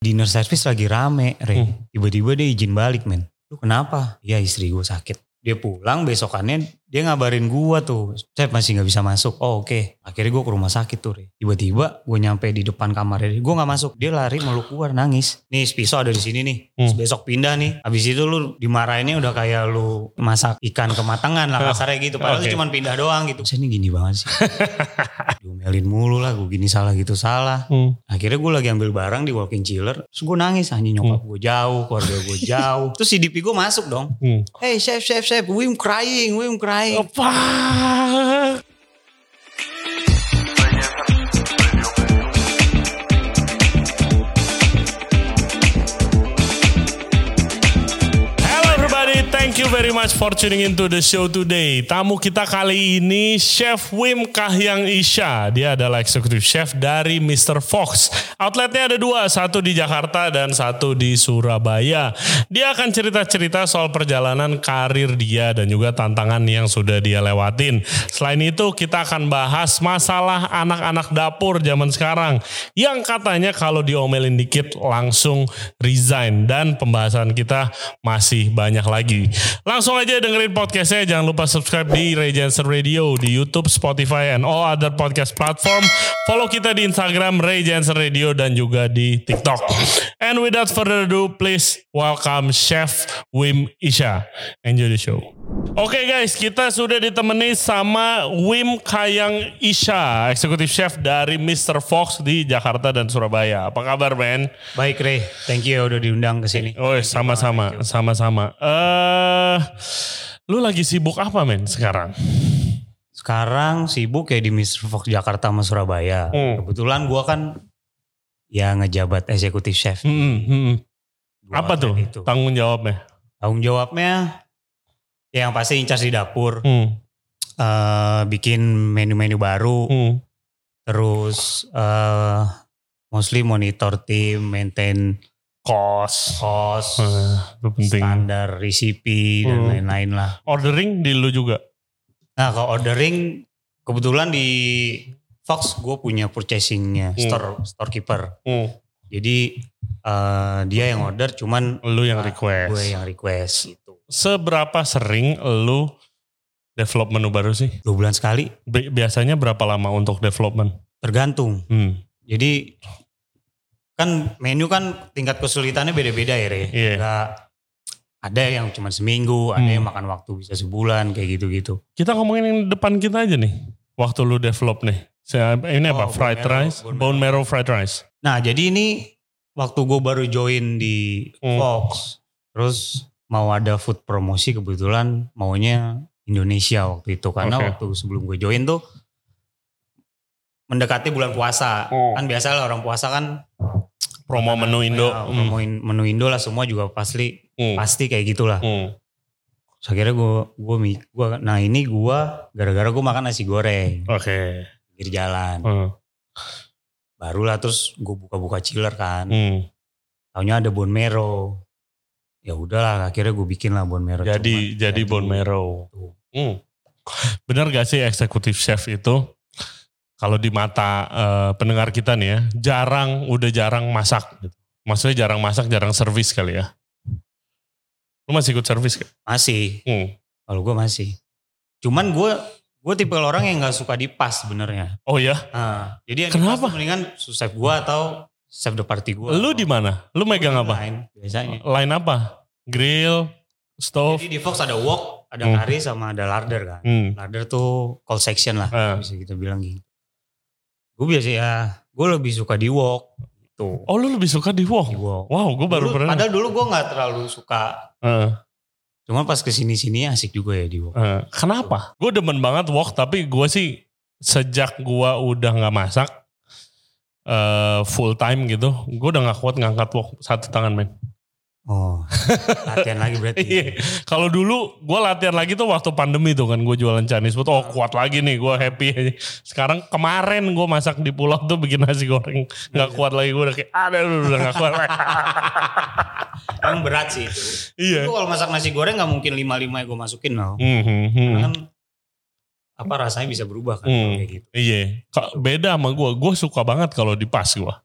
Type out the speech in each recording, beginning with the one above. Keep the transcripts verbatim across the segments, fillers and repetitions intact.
Dinner service lagi rame, Re. Hmm. Tiba-tiba dia izin balik, men. Lu kenapa? Ya istri gue sakit. Dia pulang besokannya dia ngabarin gue tuh. Chef masih gak bisa masuk. Oh oke. Okay. Akhirnya gue ke rumah sakit tuh, Re. Tiba-tiba gue nyampe di depan kamarnya. Gue gak masuk. Dia lari meluk gue nangis. Nih pisau ada di sini nih. Terus Hmm. besok pindah nih. Habis itu lu dimarahinnya udah kayak lu masak ikan kematangan lah kasarnya gitu. Padahal Okay. cuma pindah doang gitu. Saya ini gini banget sih. Diomelin mulu lah. Gue gini salah gitu salah. Hmm. Akhirnya gue lagi ambil barang di walk-in chiller. Terus gue nangis. Anjing nyokap gue jauh. Keluarga gue jauh. Terus C D P gue masuk dong. Hmm. Hey chef, chef, chef. Wim crying, Wim crying. Apa? Thank you very much for tuning into the show today. Tamu kita kali ini Chef Wim Kahiyang Isha. Dia adalah eksekutif chef dari mister Fox. Outletnya ada dua, satu di Jakarta dan satu di Surabaya. Dia akan cerita-cerita soal perjalanan karir dia dan juga tantangan yang sudah dia lewatin. Selain itu kita akan bahas masalah anak-anak dapur zaman sekarang yang katanya kalau diomelin dikit langsung resign, dan pembahasan kita masih banyak lagi. Langsung aja dengerin podcastnya. Jangan lupa subscribe di Ray Jensen Radio di YouTube, Spotify, and all other podcast platform. Follow kita di Instagram Ray Jensen Radio dan juga di TikTok. And without further ado, please welcome Chef Wim Isha. Enjoy the show. Oke okay guys, kita sudah ditemani sama Wim Kahiyang Isha, eksekutif chef dari mister Fox di Jakarta dan Surabaya. Apa kabar, Ben? Baik, Re. Thank you udah diundang ke sini. Oh, sama-sama, sama-sama. Eh, uh, lu lagi sibuk apa, men, sekarang? Sekarang sibuk ya di mister Fox Jakarta sama Surabaya. Hmm. Kebetulan gua kan ya ngejabat eksekutif chef. Hmm, hmm. Apa tuh itu tanggung jawabnya? Tanggung jawabnya ya yang pasti incas di dapur, hmm. uh, bikin menu-menu baru, hmm. terus uh, mostly monitor tim, maintain cost, cost, uh, standar resipi dan hmm. lain-lain lah. Ordering di lu juga? Nah kalau ordering kebetulan di Fox gue punya purchasingnya, hmm. store storekeeper. Hmm. Jadi uh, dia yang order, cuman lu yang request. Gue yang request gitu. Seberapa sering lu develop menu baru sih? Dua bulan sekali. Biasanya berapa lama untuk development? Tergantung. Hmm. Jadi kan menu kan tingkat kesulitannya beda-beda ya, Re. Yeah. Gak, ada yang cuma seminggu, ada hmm. yang makan waktu bisa sebulan kayak gitu-gitu. Kita ngomongin yang depan kita aja nih. Waktu lu develop nih. Ini apa? Oh, fried bone rice? Marrow, bone marrow fried rice. Nah jadi ini waktu gue baru join di hmm. Fox. Terus mau ada food promosi, kebetulan maunya Indonesia waktu itu. Karena okay. waktu sebelum gue join tuh mendekati bulan puasa. Oh. Kan biasa lah orang puasa kan promo menu Indo. Ya, promo hmm. menu Indo lah, semua juga pasti hmm. pasti kayak gitulah. Hmm. Terus akhirnya gue, gue, gue, nah ini gue gara-gara gue makan nasi goreng. Oke. Okay. Pinggir jalan. Hmm. Barulah terus gue buka-buka chiller kan. Hmm. Taunya ada bone marrow. Ya udahlah, akhirnya gue bikin lah bone marrow. Jadi Cuman, jadi bone marrow. Hmm. Benar gak sih eksekutif chef itu kalau di mata uh, pendengar kita nih ya, jarang, udah jarang masak gitu. Maksudnya jarang masak, jarang servis kali ya. Lu masih ikut servis kan? Masih. Hmm. Kalau gue masih. Cuman gue gue tipe orang yang gak suka dipas sebenarnya. Oh ya? Nah, jadi yang kenapa? Dipas mendingan chef gue atau chef de party gue. Lu di mana? Lu megang apa? Line biasanya. Line apa? Grill, stove. Jadi di Fox ada wok, ada hmm. kari sama ada larder kan. Hmm. Larder tuh cold section lah, hmm. bisa kita bilang gitu. Gue biasa ya, gue lebih suka di wok. Gitu. Oh lu lebih suka di wok? Di wok. Wow, gue baru pernah. Padahal dulu gue nggak terlalu suka. Uh. Cuma pas kesini-sini asik juga ya di wok. Uh. Kenapa? Gue demen banget wok, tapi gue sih sejak gue udah nggak masak. Uh, full time gitu, gue udah gak kuat ngangkat wok satu tangan, men. Oh, latihan lagi berarti. Iya. Kalau dulu gue latihan lagi tuh waktu pandemi tuh kan, gue jualan Chinese food. Oh kuat lagi nih, gue happy aja. Sekarang kemarin gue masak di pulau tuh bikin nasi goreng, nggak kuat lagi, gue udah kayak ada udah nggak kuat lagi. Emang berat sih itu. Iya. Gue kalau masak nasi goreng nggak mungkin lima lima yang gue masukin loh. Mm-hmm. Karena kan apa rasanya bisa berubah kan hmm. kayak gitu. Iya. Beda sama gue, gue suka banget kalau dipas gue.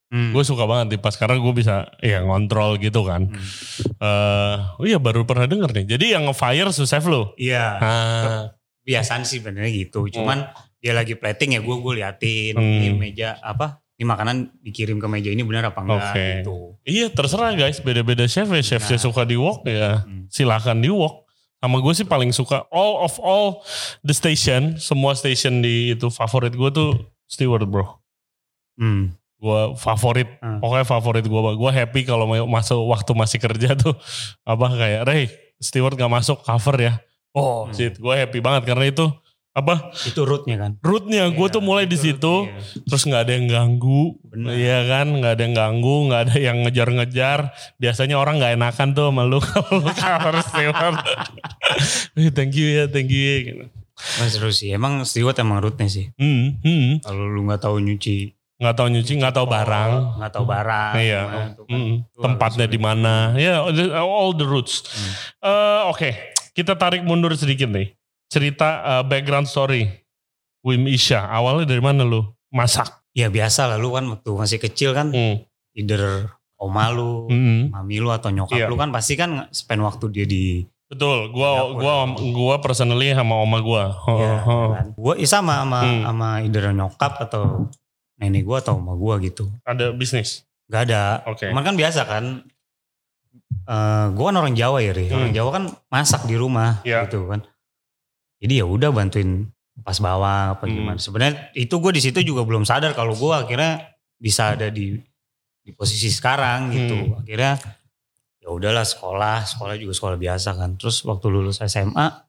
Hmm. Gue suka banget nih pas karena gue bisa ya ngontrol gitu kan. Hmm. Uh, oh iya baru pernah denger nih. Jadi yang nge-fire Susef lo? Iya. Ah. Biasaan sih benernya gitu. Cuman hmm. dia lagi plating ya gue gue liatin. Hmm. Ini meja apa? Ini makanan dikirim ke meja ini benar apa enggak okay. gitu. Iya terserah guys. Beda-beda chef ya. Chef nah. suka di wok ya hmm. silahkan di wok. Sama gue sih paling suka all of all the station. Semua station di itu favorit gue tuh steward bro. Hmm. Gue favorit, hmm. pokoknya favorit gue. Gue happy kalau masuk waktu masih kerja tuh apa kayak Ray, steward gak masuk cover ya. Oh, hmm. shit, gue happy banget karena itu apa? Itu rootnya kan. Rootnya, gue ya, tuh mulai di situ, terus nggak ada yang ganggu, iya kan, nggak ada yang ganggu, nggak ada yang ngejar-ngejar. Biasanya orang nggak enakan tuh sama lu kalau lu cover steward. Thank you ya, thank you ya. Gitu. Mas seru sih, emang steward emang rootnya sih. Hmm, hmm. Kalau lu nggak tahu nyuci. Nggak tahu nyuci, nggak tahu barang, nggak tahu barang, iya, kan, mm, tempatnya di mana, ya yeah, all the roots. Hmm. Uh, Oke, okay. Kita tarik mundur sedikit nih, cerita uh, background story Wim Isha. Awalnya dari mana lu masak? Ya biasa lah, lu kan waktu masih kecil kan, hmm. either oma lu, hmm. mami lu atau nyokap yeah. lu kan pasti kan spend waktu dia di. Betul, gua gua gua personally sama oma gua. Oh, ya, oh. Kan? Gua sama sama hmm. sama either nyokap atau nenek gue atau sama gue gitu. Ada bisnis? Gak ada. Oke. Okay. Cuman kan biasa kan. Uh, gue kan orang Jawa ya, Ri. Hmm. Orang Jawa kan masak di rumah yeah. gitu kan. Jadi ya udah bantuin pas bawang apa gimana. Hmm. Sebenarnya itu gue di situ juga belum sadar kalau gue akhirnya bisa ada di di posisi sekarang gitu. Hmm. Akhirnya ya udahlah sekolah, sekolah juga sekolah biasa kan. Terus waktu lulus S M A,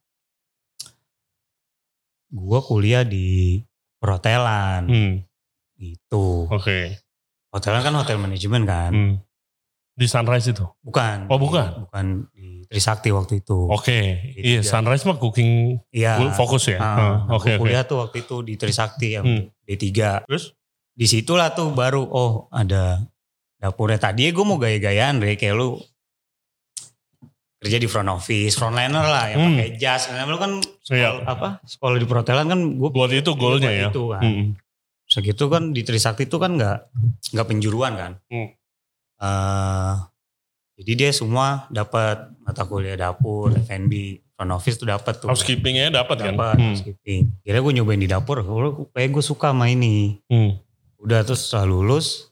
gue kuliah di perhotelan. Hmm. Gitu. Oke. Okay. Hotelan kan hotel manajemen kan. Hmm. Di Sunrise itu? Bukan. Oh bukan? Bukan di Trisakti waktu itu. Oke. Okay. Iya Sunrise mah cooking iya. fokus ya? Nah, uh, Oke. Okay, kuliah okay. tuh waktu itu di Trisakti yang hmm. D tiga. Terus? Disitulah tuh baru oh ada dapurnya. Tadi gue mau gaya-gayaan deh kayak lu kerja di front office, frontliner lah yang hmm. pakai jas. Karena lu kan sekolah, apa, sekolah di perhotelan kan gue. Buat itu goalnya ya? Itu kan. Hmm. Segitu kan di Trisakti itu kan nggak nggak penjuruan kan, hmm. uh, jadi dia semua dapat mata kuliah dapur, F and B, front office tuh dapat tuh. Housekeepingnya dapat kan? Dapat hmm. housekeeping. Kira gue nyobain di dapur, kayak gue suka sama ini. Hmm. Udah terus setelah lulus,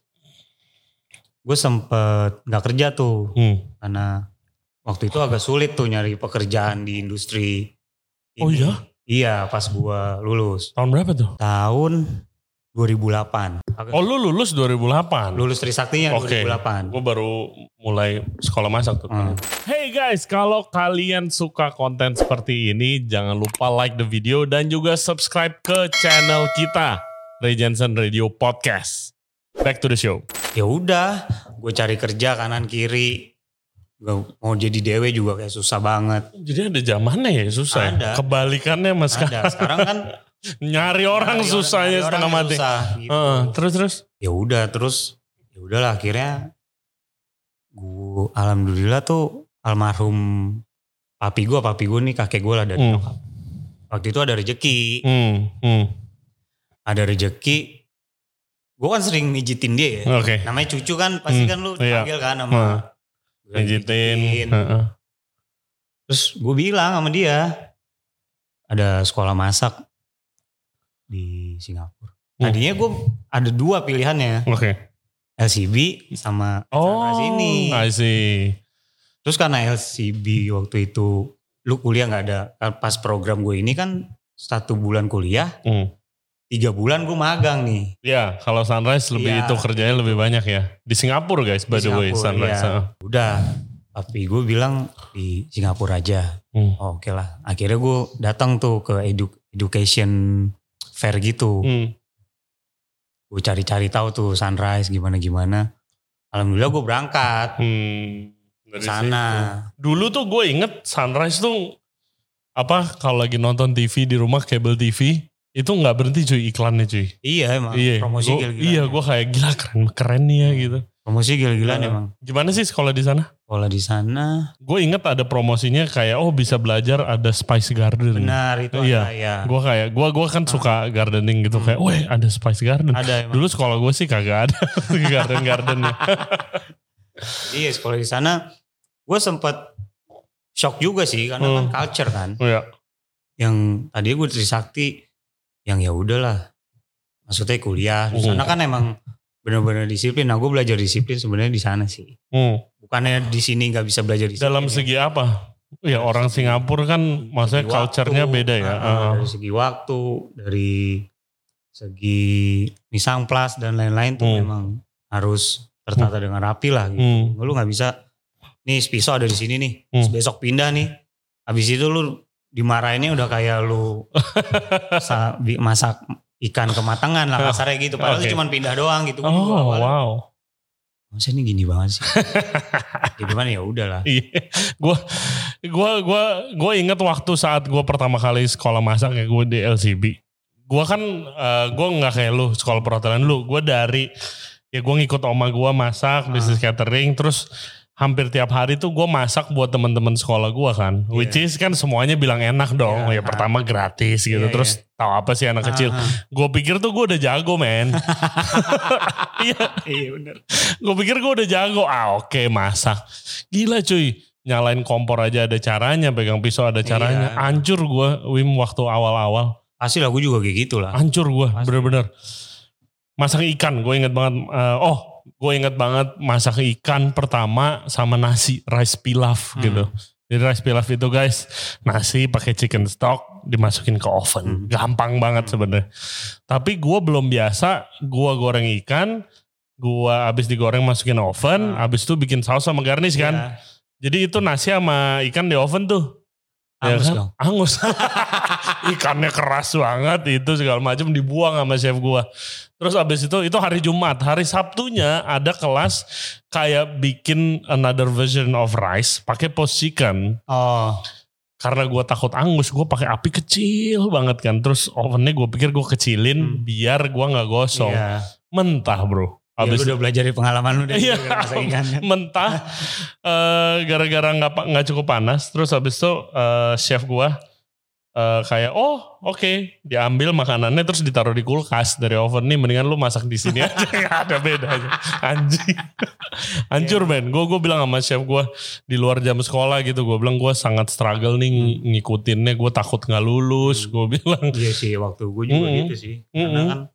gue sempet nggak kerja tuh, hmm. karena waktu itu agak sulit tuh nyari pekerjaan di industri. Oh ini. iya? Iya pas gue lulus. Tahun berapa tuh? Tahun dua ribu delapan. Oh lu lulus dua ribu delapan? Lulus Trisaktinya okay. dua ribu delapan. Gue baru mulai sekolah masak tuh. Hmm. Hey guys, kalau kalian suka konten seperti ini, jangan lupa like the video dan juga subscribe ke channel kita, Ray Jensen Radio Podcast. Back to the show. Ya udah, gue cari kerja kanan kiri. Gak mau jadi dewe juga kayak susah banget. Jadi ada zamannya ya susah. Ada. Kebalikannya mas. Ada. Sekarang kan nyari orang nyari susahnya orang, setengah mati. Susah, gitu. uh, terus terus. Ya udah terus. Ya udahlah akhirnya. Gue alhamdulillah tuh almarhum papi gue, papi gue nih kakek gue lah dari hmm. nyokap. Waktu itu ada rezeki. Hmm. Hmm. Ada rezeki. Gue kan sering mijitin dia ya. Okay. Namanya cucu kan pasti hmm. kan lu panggil kan sama. Hmm. Mijitin. Uh-uh. Terus gue bilang sama dia. Ada sekolah masak di Singapura. Tadinya gue ada dua pilihannya. Oke. Okay. L C B sama oh, sini. I see. Terus karena L C B waktu itu lu kuliah nggak ada. Pas program gue ini kan satu bulan kuliah, hmm. tiga bulan gue magang nih. Ya, kalau Sunrise lebih ya, itu kerjanya lebih banyak ya. Di Singapura guys, by the way Sunrise. Ya. Udah, tapi gue bilang di Singapura aja. Hmm. Oh, oke okay lah. Akhirnya gue datang tuh ke edu- education fair gitu. Hmm. Gue cari-cari tahu tuh Sunrise gimana-gimana. Alhamdulillah gue berangkat. Hmm. Dari sana. Situ. Dulu tuh gue inget Sunrise tuh apa kalau lagi nonton T V di rumah kabel T V itu nggak berhenti cuy iklannya cuy. Iya emang iya. promosi gua, gila-gila. Iya gue kayak gila keren keren nih ya gitu. Promosi gila-gilaan Nah, emang. Gimana sih sekolah di sana? Sekolah di sana. Gue inget ada promosinya kayak oh bisa belajar ada Spice Garden. Benar itu iya. ada ya. Gue kayak gue gue kan suka gardening gitu kayak, weh ada Spice Garden. Ada emang. Dulu sekolah gue sih kagak ada garden gardennya. Iya sekolah di sana. Gue sempat shock juga sih karena Hmm. kan culture kan. Iya. Yang tadi gue Trisakti yang ya udahlah. Maksudnya kuliah di sana Hmm. kan emang benar-benar disiplin. Nah gue belajar disiplin sebenarnya di sana sih. Hmm. Bukannya di sini nggak bisa belajar disiplin. Dalam segi apa? Ya orang Singapura kan maksudnya Segi culture-nya waktu, beda ya. uh, Uh. Dari segi waktu, dari segi misang plus dan lain-lain tuh Hmm. memang harus tertata dengan rapi lah gitu. Hmm. Lu nggak bisa, nih pisau ada di sini nih, terus Hmm. besok pindah nih. Habis itu lu dimarahinnya udah kayak lu sa- bi- masak ikan kematangan lah kasarnya gitu. Padahal Oke. itu cuma pindah doang gitu. Gua Oh juga awalnya, wow. masa ini gini banget sih. Jadi mana ya udahlah. Iya, gue gue gue gue inget waktu saat gue pertama kali sekolah masak ya gue di L C B. Gue kan uh, gue nggak kayak lu sekolah perhotelan lu. Gue dari ya gue ngikut oma gue masak bisnis catering terus hampir tiap hari tuh gue masak buat teman-teman sekolah gue kan. Yeah. Which is kan semuanya bilang enak dong. Yeah. Ya pertama gratis gitu. Yeah, terus tahu apa sih anak kecil. Ah, ah. Gue pikir tuh gue udah jago men. Iya. Iya bener. Gue pikir gue udah jago. Ah oke masak. Gila cuy. Nyalain kompor aja ada caranya. Pegang pisau ada caranya. Iya. Hancur gue Wim waktu awal-awal. Pasti lah gue juga kayak gitu lah. Hancur gue Pasti. bener-bener. Masak ikan gue inget banget. Uh, oh gue inget banget masak ikan pertama sama nasi. Rice pilaf Hmm. gitu. Jadi rice pilaf itu guys. Nasi pakai chicken stock. Dimasukin ke oven. Hmm. Gampang banget sebenarnya. Tapi gue belum biasa. Gue goreng ikan. Gue abis digoreng masukin oven. Hmm. Abis itu bikin saus sama garnish kan. Iya. Jadi itu nasi sama ikan di oven tuh. Angus ya kan? dong. Angus. Ikannya keras banget itu segala macam dibuang sama chef gua. Terus abis itu itu hari Jumat, hari Sabtunya ada kelas kayak bikin another version of rice pakai poached chicken. Oh. Karena gua takut angus, gua pakai api kecil banget kan. Terus ovennya gua pikir gua kecilin Hmm. biar gua nggak gosong. Iya. Mentah bro. Ya, lu Abis udah belajar dari pengalaman lu deh. Iya, Masak ikan kan. mentah eh, gara-gara nggak pa- nggak cukup panas. Terus habis itu eh, chef gua eh, kayak oh oke diambil makanannya terus ditaruh di kulkas dari oven nih mendingan lu masak di sini aja nggak ada bedanya anjing hancur men. Gue gue bilang sama chef gua di luar jam sekolah gitu gue bilang gue sangat struggle nih ng- ngikutinnya gue takut nggak lulus gue bilang. Iya sih waktu gue juga Mm-mm. gitu sih. Karena Mm-mm. kan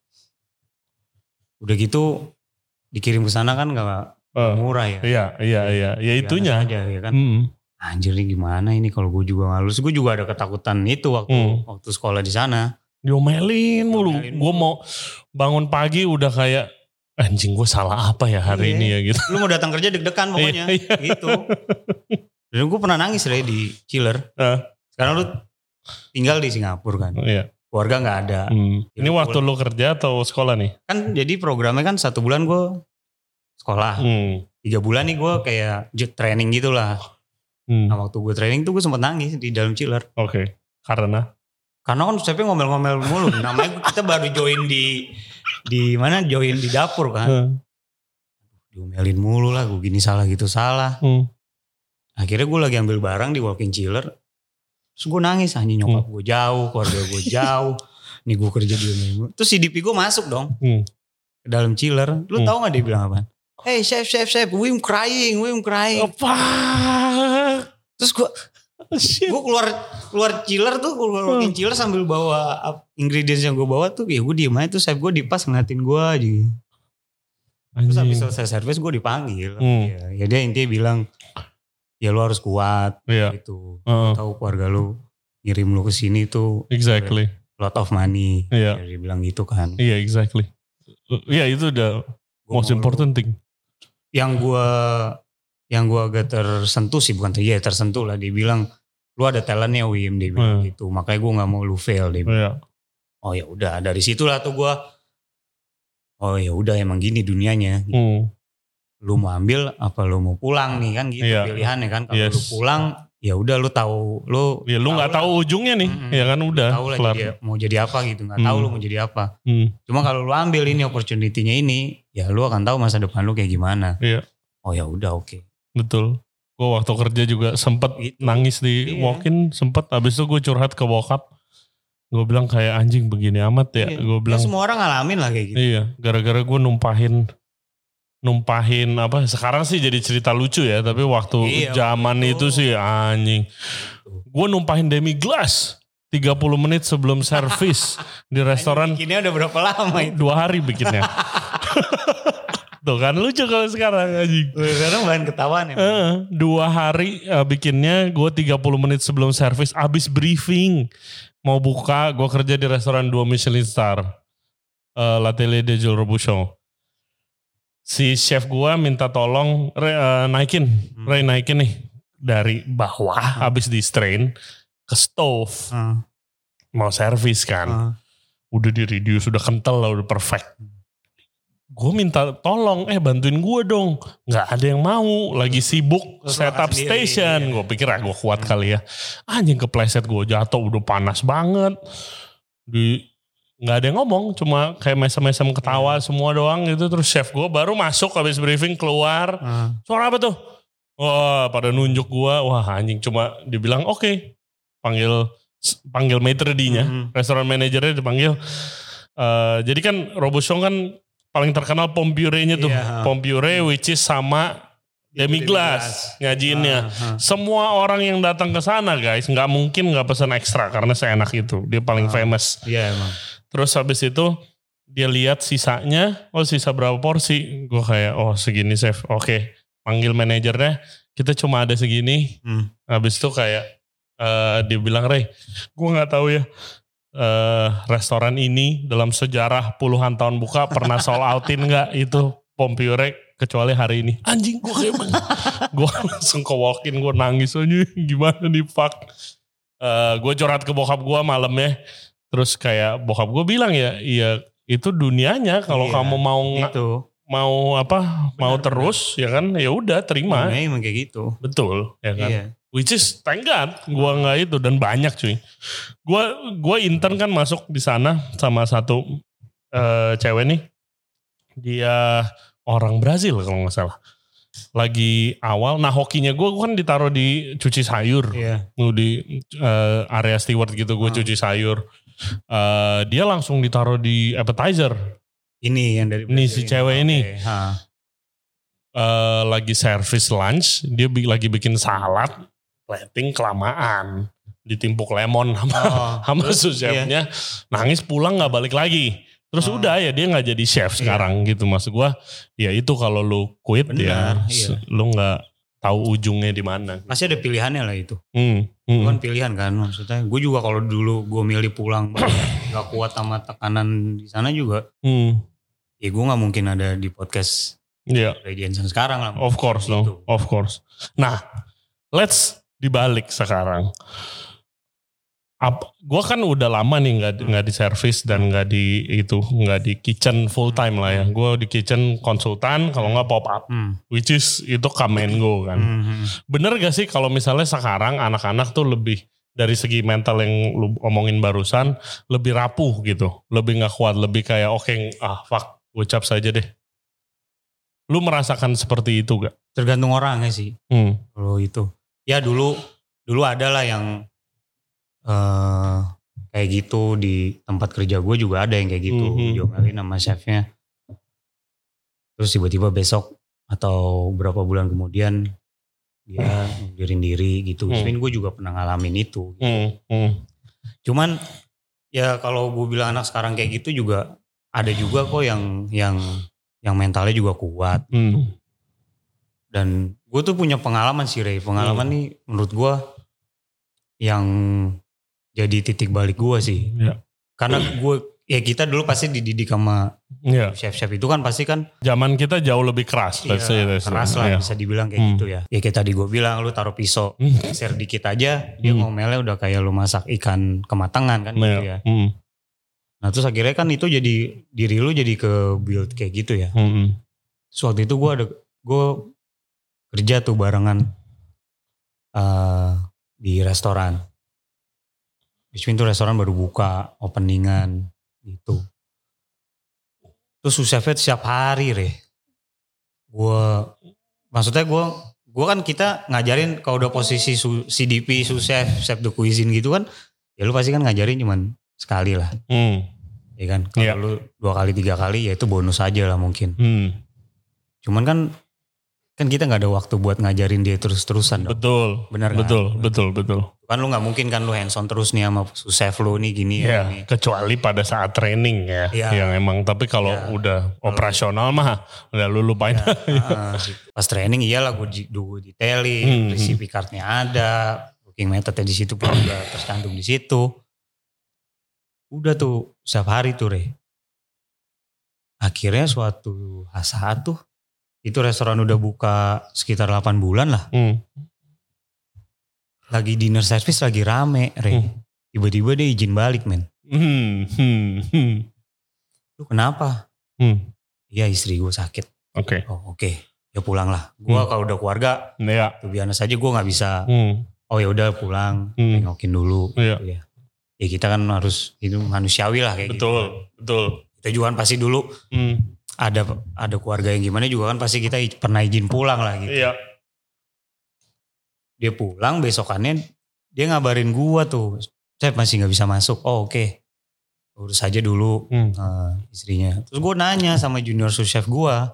udah gitu dikirim ke sana kan gak Eh, murah ya. iya iya iya ya itunya. Biasa aja ya kan. Mm. Anjir nih gimana ini kalau gue juga nggak lulus. Gue juga ada ketakutan itu waktu Hmm. waktu sekolah di sana. Diomelin mulu. Diomelin Gue mulu. mau bangun pagi udah kayak anjing gue salah apa ya hari Iya. ini ya gitu. Lu mau datang kerja deg-degan pokoknya. Iya, iya. Gitu. Dan gue pernah nangis deh di chiller. Eh. Sekarang lu tinggal di Singapura kan. Iya. Keluarga gak ada. Hmm. Ini Ya, waktu boleh. lu kerja atau sekolah nih? Kan jadi programnya kan satu bulan gue sekolah. Hmm. Tiga bulan nih gue kayak jet training gitu lah. Hmm. Nah waktu gue training tuh gue sempet nangis di dalam chiller. Oke. Karena? Karena kan chefnya ngomel-ngomel mulu. Namanya kita baru join di di mana join di dapur kan. Hmm. Diomelin mulu lah, gue gini salah gitu salah. Hmm. Akhirnya gue lagi ambil barang di walk-in chiller. Terus gue nangis, anjing nyokap gue jauh, keluarga gue jauh. Nih gue kerja di mulu. Terus C D P gue masuk dong Hmm. ke dalam chiller. Lu Hmm. tahu gak dia bilang apa? Hey chef, chef, chef, Wim crying, Wim crying. Apa? Terus gue Shit. gue keluar keluar chiller tuh, keluar walk-in chiller sambil bawa up- ingredients yang gue bawa tuh. Ya gue diem aja tuh, chef gue di pas ngeliatin gue aja. Terus habis Anjing. selesai service gue dipanggil. Hmm. Ya, ya dia intinya bilang, ya lu harus kuat Iya. gitu. Heeh. Tahu keluarga lu ngirim lu ke sini tuh Exactly. lot of money. Iya. Ya, dia bilang gitu kan. Iya, exactly. Iya, itu udah Gua most mau lu- important thing. Yang gue yang gue agak tersentuh sih, bukan ter- ya tersentuh lah. Dia bilang lu ada talentnya Wim, dia bilang Hmm. gitu. Makanya gue nggak mau lu fail. Dia bilang. Iya. Oh ya udah, dari situlah tuh gue. Oh ya udah emang gini dunianya. Hmm. Lu mau ambil apa lu mau pulang nih kan gitu Iya. pilihannya kan. Kalau Yes. lu pulang ya udah lu tahu lu ya lu nggak tahu ujungnya nih, mm-hmm. ya kan udah tahu lah jadi, mau jadi apa gitu, nggak mm. tahu lu mau jadi apa. Mm. Cuma kalau lu ambil ini opportunity-nya ini, ya lu akan tahu masa depan lu kayak gimana. Iya. Oh ya udah oke. Okay. Betul. Gue waktu kerja juga sempet gitu. Nangis di iya. walk-in, sempet. Abis itu gue curhat ke bokap. Gue bilang kayak anjing begini amat ya. Iya. Gue bilang. Ya, semua orang ngalamin lah kayak gitu. Iya. Gara-gara gue numpahin. Numpahin apa. Sekarang sih jadi cerita lucu ya. Tapi waktu iya, zaman itu. itu sih anjing. Gue numpahin demi glass. tiga puluh menit sebelum servis. Di restoran. Bikinnya udah berapa lama itu? Dua hari bikinnya. Tuh kan lucu kalau sekarang anjing. Sekarang bahan ketawaan ya. Uh, dua hari uh, bikinnya, gue tiga puluh menit sebelum servis, abis briefing. Mau buka, gue kerja di restoran dua Michelin star. Uh, L'Atelier de Jules Robuchon. Si chef gue minta tolong re, uh, naikin. Hmm. Ray naikin nih. Dari bawah, hmm. abis di strain ke stove. Hmm. Mau servis kan. Hmm. Udah di reduce, udah kental lah, udah perfect. Gue minta tolong, eh bantuin gue dong. Gak ada yang mau, lagi sibuk terus setup station. Iya. Gue pikir ah gue kuat hmm. kali ya. Anjing kepleset gue jatuh, udah panas banget. Di Gak ada yang ngomong, cuma kayak mesem-mesem ketawa hmm. semua doang gitu. Terus chef gue baru masuk habis briefing keluar. Hmm. Suara apa tuh? Wah pada nunjuk gue, wah anjing cuma dibilang oke. Okay. Panggil panggil maitre d-nya, hmm. restoran manajernya dipanggil. Uh, jadi kan Robuchon kan paling terkenal pom puree-nya tuh. Yeah. Pom puree which is sama demi glace ngajiinnya. Uh, uh. Semua orang yang datang ke sana guys, gak mungkin gak pesan ekstra karena seenak itu. Dia paling uh, famous. Iya yeah, emang. Terus habis itu dia lihat sisanya, oh sisa berapa porsi. Gue kayak oh segini chef, oke. Okay. Panggil manajernya, kita cuma ada segini. Hmm. Habis itu kayak uh, dia bilang, Ray, gue gak tahu ya. Uh, restoran ini dalam sejarah puluhan tahun buka pernah sold outin gak itu pom puree kecuali hari ini. Anjing gue kayak gue langsung ke walk in, gue nangis aja gimana nih fuck. Uh, gue curhat ke bokap gue malamnya, terus kayak bokap gue bilang ya iya itu dunianya kalau iya, kamu mau gitu. mau apa benar, mau terus benar. Ya kan ya udah terima. Nah, emang kayak gitu. Betul ya kan. Iya. Which is thank God gue nggak itu dan banyak cuy. Gue gue intern kan masuk di sana sama satu uh, cewek nih. Dia orang Brazil kalau nggak salah. Lagi awal, nah hokinya gue kan ditaruh di cuci sayur. Iya. Di uh, area steward gitu gue hmm. cuci sayur. Uh, dia langsung ditaruh di appetizer. Ini yang dari ini si cewek ini. Okay. Uh, lagi service lunch, dia lagi bikin salad. Plating kelamaan, ditimpuk lemon sama, oh, sama sous chefnya, iya. Nangis pulang gak balik lagi. Terus oh. udah ya dia gak jadi chef sekarang iya. gitu. Maksud gue ya itu kalau lu quit bener, ya iya. lu gak tahu ujungnya di mana. Pasti ada pilihannya lah itu. Hmm, hmm. Bukan pilihan kan maksudnya. Gue juga kalau dulu gue milih pulang gak kuat sama tekanan di sana juga. Hmm. Ya gue gak mungkin ada di podcast yeah. Ray Jensen sekarang lah. Of course dong, gitu. Of course. Nah let's dibalik sekarang. Gue kan udah lama nih nggak nggak di service dan nggak di itu nggak di kitchen full time lah ya. Gue di kitchen konsultan kalau nggak pop up, hmm. which is itu come and go kan. Hmm. Bener gak sih kalau misalnya sekarang anak-anak tuh lebih dari segi mental yang lu omongin barusan lebih rapuh gitu, lebih nggak kuat, lebih kayak oke okay, ah fuck gue cap saja deh. Lu merasakan seperti itu gak? Tergantung orangnya sih. Hmm. Kalau itu. Ya dulu dulu ada lah yang uh, kayak gitu di tempat kerja gue juga ada yang kayak gitu. Mm-hmm. Diomelin sama chefnya. Terus tiba-tiba besok atau berapa bulan kemudian dia ngundurin diri gitu. Mm. Sebenarnya gue juga pernah ngalamin itu. Gitu. Mm-hmm. Cuman ya kalau gue bilang anak sekarang kayak gitu juga ada juga kok yang yang yang mentalnya juga kuat. Mm. Dan gue tuh punya pengalaman sih Ray. Pengalaman hmm. nih menurut gue yang jadi titik balik gue sih. Ya. Karena gue, ya kita dulu pasti dididik sama ya. chef-chef itu kan pasti kan. Zaman kita jauh lebih keras. Ya, keras lah ya. Bisa dibilang kayak hmm. gitu ya. Ya kayak tadi gue bilang lu taruh pisau. Hmm. Share dikit aja. Dia hmm. ngomelnya udah kayak lu masak ikan kematangan kan ya. gitu ya. Hmm. Nah terus akhirnya kan itu jadi diri lu jadi ke build kayak gitu ya. Hmm. So waktu itu gue ada, gue kerja tuh barengan uh, di restoran. Bismin tuh restoran baru buka, openingan gitu. Terus sous-chefnya setiap hari Re. Gue, maksudnya gue, gue kan kita ngajarin kalau udah posisi su, C D P, sous-chef, chef de cuisine gitu kan, ya lu pasti kan ngajarin cuman sekali lah. Hmm. Ya kan, kalau yeah. lu dua kali, tiga kali ya itu bonus aja lah mungkin. Hmm. Cuman kan, kan kita gak ada waktu buat ngajarin dia terus-terusan dong. Betul, benar betul, kan? betul, betul. Kan lu gak mungkin kan lu hands on terus nih sama sous-chef lu nih gini ya. ya. Kecuali pada saat training ya. ya. Yang emang, tapi kalau ya. udah operasional mah udah lu lupain. Ya, uh, pas training iyalah gue, gue detailing, hmm. recipe cardnya ada, booking methodnya di situ pun juga tercantum di situ. Udah tuh setiap hari tuh Re. Akhirnya suatu saat tuh, itu restoran udah buka sekitar delapan bulan lah. Hmm. Lagi dinner service lagi rame, Re. Hmm. Tiba-tiba dia izin balik, men. Hmm. Hmm. Hmm. Lu kenapa? Hmm. Iya istri gue sakit. Oke. Okay. Oh oke, okay. Ya pulang lah. Gue hmm. kalau udah keluarga, ya. tuh biasa aja gue nggak bisa. Hmm. Oh ya udah pulang, hmm. nengokin dulu. Ya. Ya. Ya kita kan harus itu manusiawi lah kayak betul, gitu. Betul, betul. Kita juga kan pasti dulu. Hmm. ada ada keluarga yang gimana juga kan pasti kita pernah izin pulang lah gitu. Iya. Dia pulang besokannya dia ngabarin gua tuh, Chef masih nggak bisa masuk. Oh oke, okay. Urus aja dulu hmm. uh, istrinya. Terus gua nanya sama junior sous chef gua,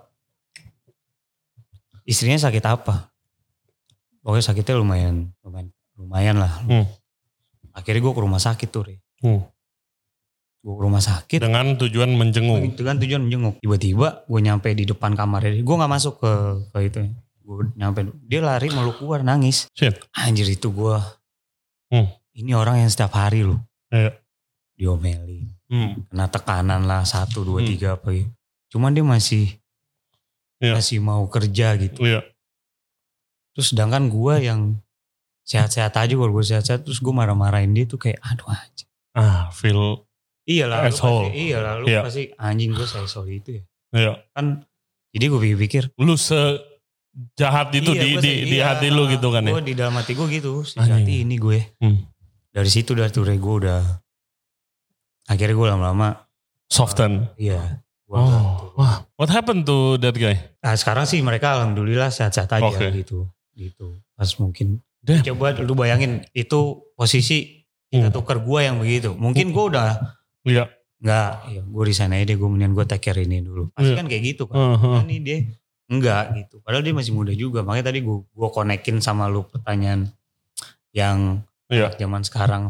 istrinya sakit apa? Pokoknya sakitnya lumayan lumayan lumayan lah. Hmm. Akhirnya gua ke rumah sakit tuh, Re. Hmm. Gue ke rumah sakit. Dengan tujuan menjenguk. Dengan tujuan menjenguk. Tiba-tiba gue nyampe di depan kamarnya. Gue gak masuk ke, ke itu. Gue nyampe. Dia lari meluk keluar nangis. Shit. Anjir itu gue. Hmm. Ini orang yang setiap hari loh. Yeah. Diomelin. Hmm. Kena tekanan lah. Satu, dua, hmm. tiga apa gitu. Cuman dia masih. Yeah. Masih mau kerja gitu. Yeah. Terus sedangkan gue yang sehat-sehat aja. Kalau gue sehat-sehat. Terus gue marah-marahin dia tuh kayak aduh aja. Ah feel. Iyalah, lu pasti, iyalah, lu yeah. pasti anjing gue saya sorry itu ya. Iya. Kan, jadi gue pikir-pikir. Lu sejahat itu iya, di, di, iya, di hati lu gitu kan ya? Gue di dalam hati gue gitu, sejahat ini gue. Hmm. Dari situ dari tuh gue udah, akhirnya gue lama-lama. Soften? Uh, iya. Oh, wah. What happened to that guy? Nah sekarang sih mereka alhamdulillah sehat-sehat aja okay. gitu. gitu. Pas mungkin, Damn. Coba lu bayangin itu posisi kita hmm. tuker gue yang begitu. Mungkin gue udah. Iya. Enggak, ya gue resign aja deh, gue mendingan gue take care ini dulu. Pasti yeah. kan kayak gitu kan. Uh-huh. Ini dia enggak gitu. Padahal dia masih muda juga. Makanya tadi gue gue konekin sama lu pertanyaan yang yeah. zaman sekarang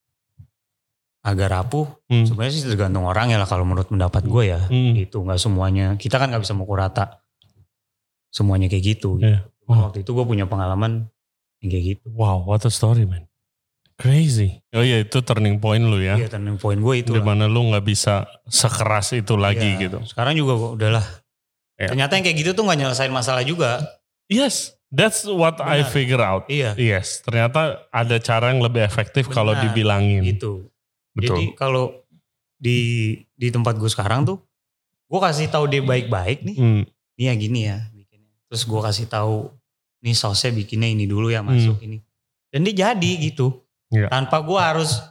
agak rapuh. Hmm. Sebenarnya sih tergantung orang ya lah kalau menurut pendapat gue ya. Hmm. Gitu, enggak semuanya. Kita kan enggak bisa mengukur rata semuanya kayak gitu. Yeah. gitu. Wow. Waktu itu gue punya pengalaman yang kayak gitu. Wow, what a story man. Crazy. Oh iya itu turning point lu ya. Iya turning point gue itu. Dimana lu gak bisa sekeras itu lagi iya, gitu. Sekarang juga udahlah. Ya. Ternyata yang kayak gitu tuh gak nyelesain masalah juga. Yes. That's what Benar. I figure out. Iya. Yes. Ternyata ada cara yang lebih efektif kalau dibilangin. Gitu. Betul. Jadi kalau di di tempat gue sekarang tuh. Gue kasih tahu dia baik-baik nih. Hmm. Ini ya gini ya. Bikinnya. Terus gue kasih tahu. Nih sausnya bikinnya ini dulu ya masuk hmm. ini. Dan dia jadi gitu. Ya. Tanpa gue harus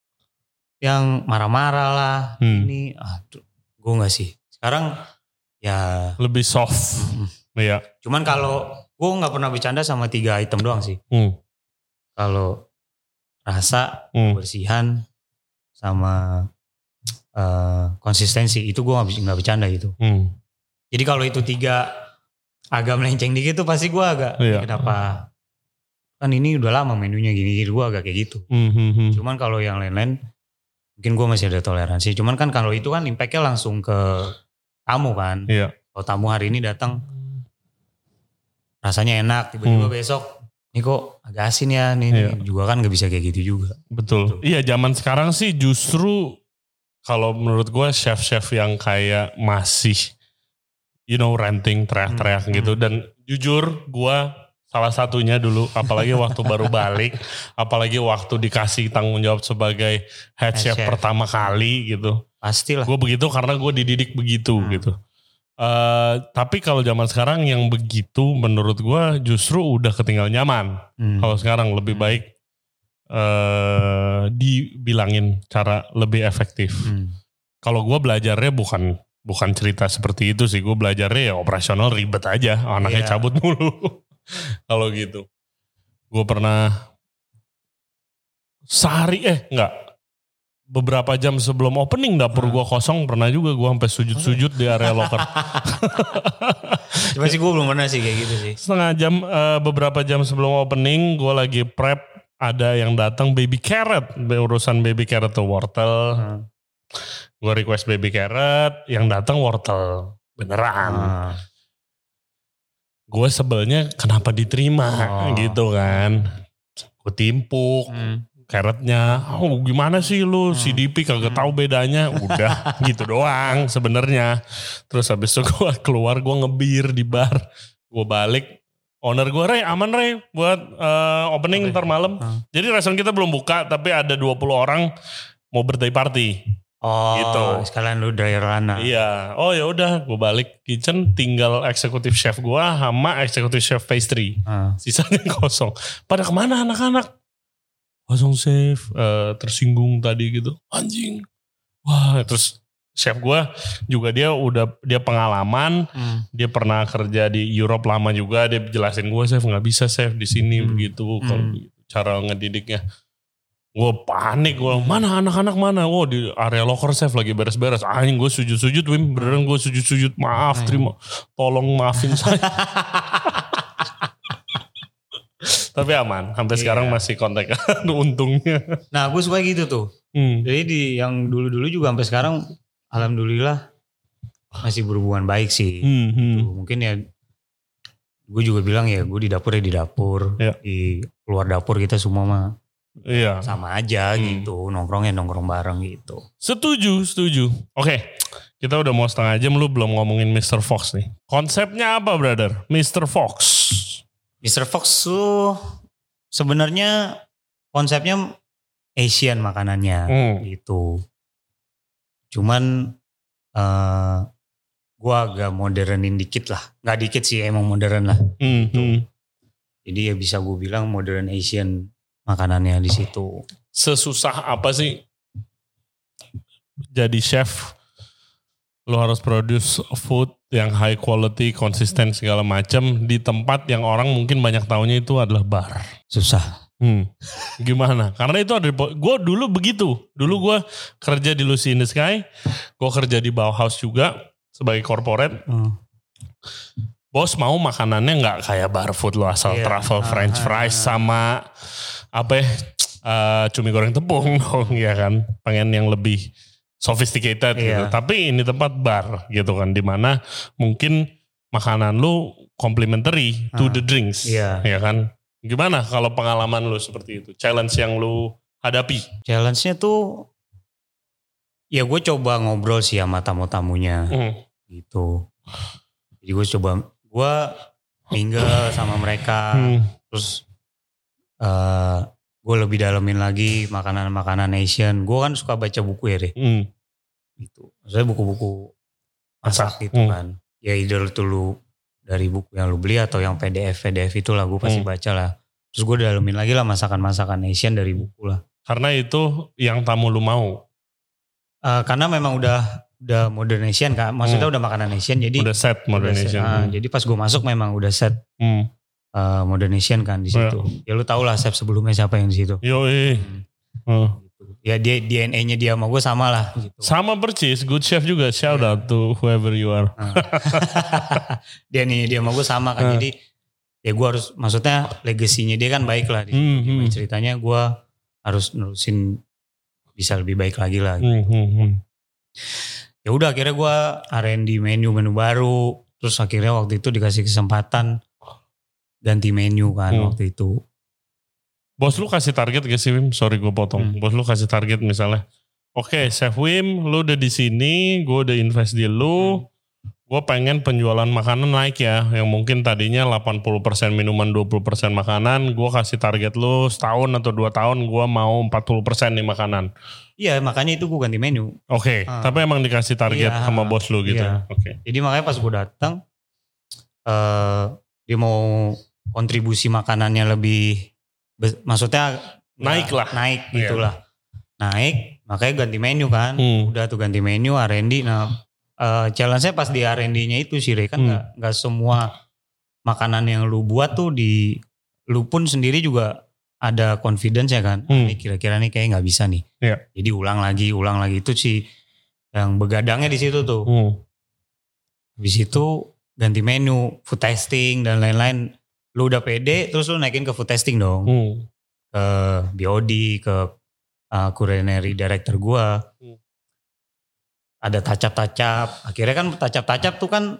yang marah-marah lah hmm. ini, aduh, gue nggak sih. Sekarang ya lebih soft. Mm, ya. Cuman kalau gue nggak pernah bercanda sama tiga item doang sih. Hmm. Kalau rasa, hmm. kebersihan, sama uh, konsistensi itu gue nggak bercanda gitu. Hmm. Jadi kalau itu tiga agak melenceng dikit tuh pasti gue agak ya. Kenapa? Kan ini udah lama menunya gini-gini, gue agak kayak gitu. Mm-hmm. Cuman kalau yang lain-lain, mungkin gue masih ada toleransi. Cuman kan kalau itu kan impactnya langsung ke tamu kan. Iya. Kalau tamu hari ini datang, rasanya enak, tiba-tiba mm. besok, ini kok agak asin ya, nih, iya. nih. Juga kan gak bisa kayak gitu juga. Betul. Gitu. Iya zaman sekarang sih justru, kalau menurut gue chef-chef yang kayak masih, you know, ranting, teriak-teriak hmm. gitu. Dan jujur gue, salah satunya dulu, apalagi waktu baru balik, apalagi waktu dikasih tanggung jawab sebagai head chef, chef pertama kali gitu. Pastilah. Gue begitu karena gue dididik begitu hmm. gitu. Uh, tapi kalau zaman sekarang yang begitu menurut gue justru udah ketinggal nyaman. Hmm. Kalau sekarang lebih baik uh, dibilangin cara lebih efektif. Hmm. Kalau gue belajarnya bukan bukan cerita seperti itu sih, gue belajarnya ya operasional ribet aja, anaknya yeah. cabut mulu. Kalau gitu, gue pernah sehari eh enggak. Beberapa jam sebelum opening dapur hmm. gue kosong, pernah juga gue sampai sujud-sujud di area locker. Cuma sih gue belum pernah sih kayak gitu sih. Setengah jam, uh, beberapa jam sebelum opening, gue lagi prep, ada yang datang baby carrot, urusan baby carrot tuh wortel. Hmm. Gue request baby carrot, yang datang wortel beneran. Hmm. Gue sebelnya kenapa diterima oh. gitu kan? Gue timpuk. Hmm. Carrotnya, oh gimana sih lu hmm. C D P kagak tahu bedanya, udah gitu doang sebenarnya. Terus habis itu gue keluar, gue ngebir di bar, gue balik, owner gue Ray aman Ray buat uh, opening okay. ntar malam. Hmm. Jadi restoran kita belum buka, tapi ada dua puluh orang mau birthday party. Oh, gitu. Sekalian lu dryerana. Iya, oh ya udah, gue balik kitchen, tinggal eksekutif chef gue sama eksekutif chef pastry, hmm. sisanya kosong. Pada kemana anak-anak? Kosong chef, uh, tersinggung tadi gitu, anjing. Wah, terus chef gue juga dia udah dia pengalaman, hmm. dia pernah kerja di Europe lama juga, dia jelasin gue chef nggak bisa chef di sini hmm. begitu, hmm. kalau cara ngedidiknya. Gue panik, gue mana anak-anak mana? Oh di area locker chef lagi beres-beres. Anjing gue sujud-sujud, Wim beneran gue sujud-sujud, maaf hmm. terima, tolong maafin saya. Tapi aman, sampai yeah. sekarang masih kontak untungnya. Nah gue suka gitu tuh. Hmm. Jadi di yang dulu-dulu juga sampai sekarang alhamdulillah masih berhubungan baik sih. Hmm, hmm. Tuh, mungkin ya gue juga bilang ya gue di dapur ya di dapur. Yeah. Di luar dapur kita semua mah yeah. sama aja hmm. gitu. Nongkrongnya nongkrong bareng gitu. Setuju, setuju. Oke, okay. Kita udah mau setengah jam, lu belum ngomongin mister Fox nih. Konsepnya apa brother? mister Fox. mister Fox tuh sebenarnya konsepnya Asian makanannya hmm. gitu. Cuman uh, gue agak modernin dikit lah. Gak dikit sih emang modern lah. Hmm. Gitu. Hmm. Jadi ya bisa gue bilang modern Asian makanannya di situ. Sesusah apa sih jadi chef? Lo harus produce food yang high quality, konsisten segala macam di tempat yang orang mungkin banyak taunya itu adalah bar. Susah. Hmm. Gimana? Karena itu ada, gue dulu begitu. Dulu gue kerja di Lucy in the Sky, gue kerja di Bauhaus juga sebagai corporate. Hmm. Bos mau makanannya nggak kayak bar food lo asal yeah. truffle French fries sama apa ya, uh, cumi goreng tepung dong ya kan. Pengen yang lebih sophisticated yeah. gitu. Tapi ini tempat bar gitu kan, dimana mungkin makanan lu complimentary to uh, the drinks yeah. ya kan. Gimana kalau pengalaman lu seperti itu? Challenge yang lu hadapi? Challenge-nya tuh ya gue coba ngobrol sih sama tamu-tamunya mm. gitu. Jadi gue coba, gue mingle sama mereka mm. terus uh, gue lebih dalemin lagi makanan-makanan Asian. Gue kan suka baca buku ya deh. Mm. Gitu. Maksudnya buku-buku masak gitu mm. kan. Ya either itu lu dari buku yang lu beli atau yang P D F P D F itulah gue pasti mm. baca lah. Terus gue dalemin lagi lah masakan-masakan Asian dari buku lah. Karena itu yang tamu lu mau? Uh, karena memang udah udah modern Asian kan. Maksudnya mm. udah makanan Asian jadi. Udah set modern Asian. Uh, mm. Jadi pas gue masuk memang udah set. Mm. Uh, modern Asian kan di situ. Oh, ya. ya lu tau lah chef sebelumnya siapa yang di situ. Yoi. Hmm. Oh. Ya dia D N A-nya dia sama gue sama lah. Gitu. Sama persis, good chef juga. Shout yeah. out to whoever you are. D N A-nya dia sama gue sama kan. Uh. Jadi ya gue harus, maksudnya legasinya dia kan baik lah. Di mm -hmm. ceritanya gue harus nerusin bisa lebih baik lagi lah. Gitu. Mm -hmm. Ya udah akhirnya gue R and D menu-menu baru. Terus akhirnya waktu itu dikasih kesempatan ganti menu kan hmm. waktu itu. Bos lu kasih target gak sih Wim? Sorry gue potong. Hmm. Bos lu kasih target misalnya. Oke okay, Chef Wim, lu udah di sini, gue udah invest di lu. Hmm. Gue pengen penjualan makanan naik ya. Yang mungkin tadinya delapan puluh persen minuman, dua puluh persen makanan. Gue kasih target lu setahun atau dua tahun gue mau empat puluh persen nih makanan. Iya makanya itu gue ganti menu. Oke, okay, hmm. tapi emang dikasih target iya, sama bos lu gitu. Iya. Oke. Okay. Jadi makanya pas gue datang, uh, dia mau kontribusi makanannya lebih, maksudnya naik lah. Naik Iya. gitulah. Naik, makanya ganti menu kan. Hmm. Udah tuh ganti menu R and D. Nah uh, challenge-nya pas di R and D-nya itu sih Re, kan Hmm. gak, gak semua makanan yang lu buat tuh di lu pun sendiri juga ada confidence ya kan. Hmm. Ini kira-kira nih kayak gak bisa nih. Iya. Jadi ulang lagi, ulang lagi itu sih yang begadangnya di situ tuh. Hmm. Habis itu ganti menu, food testing dan lain-lain. Lu udah pede terus lu naikin ke food testing dong. Hmm. Ke B O D, ke uh, culinary director gua. Hmm. Ada tacap-tacap. Akhirnya kan tacap-tacap tuh kan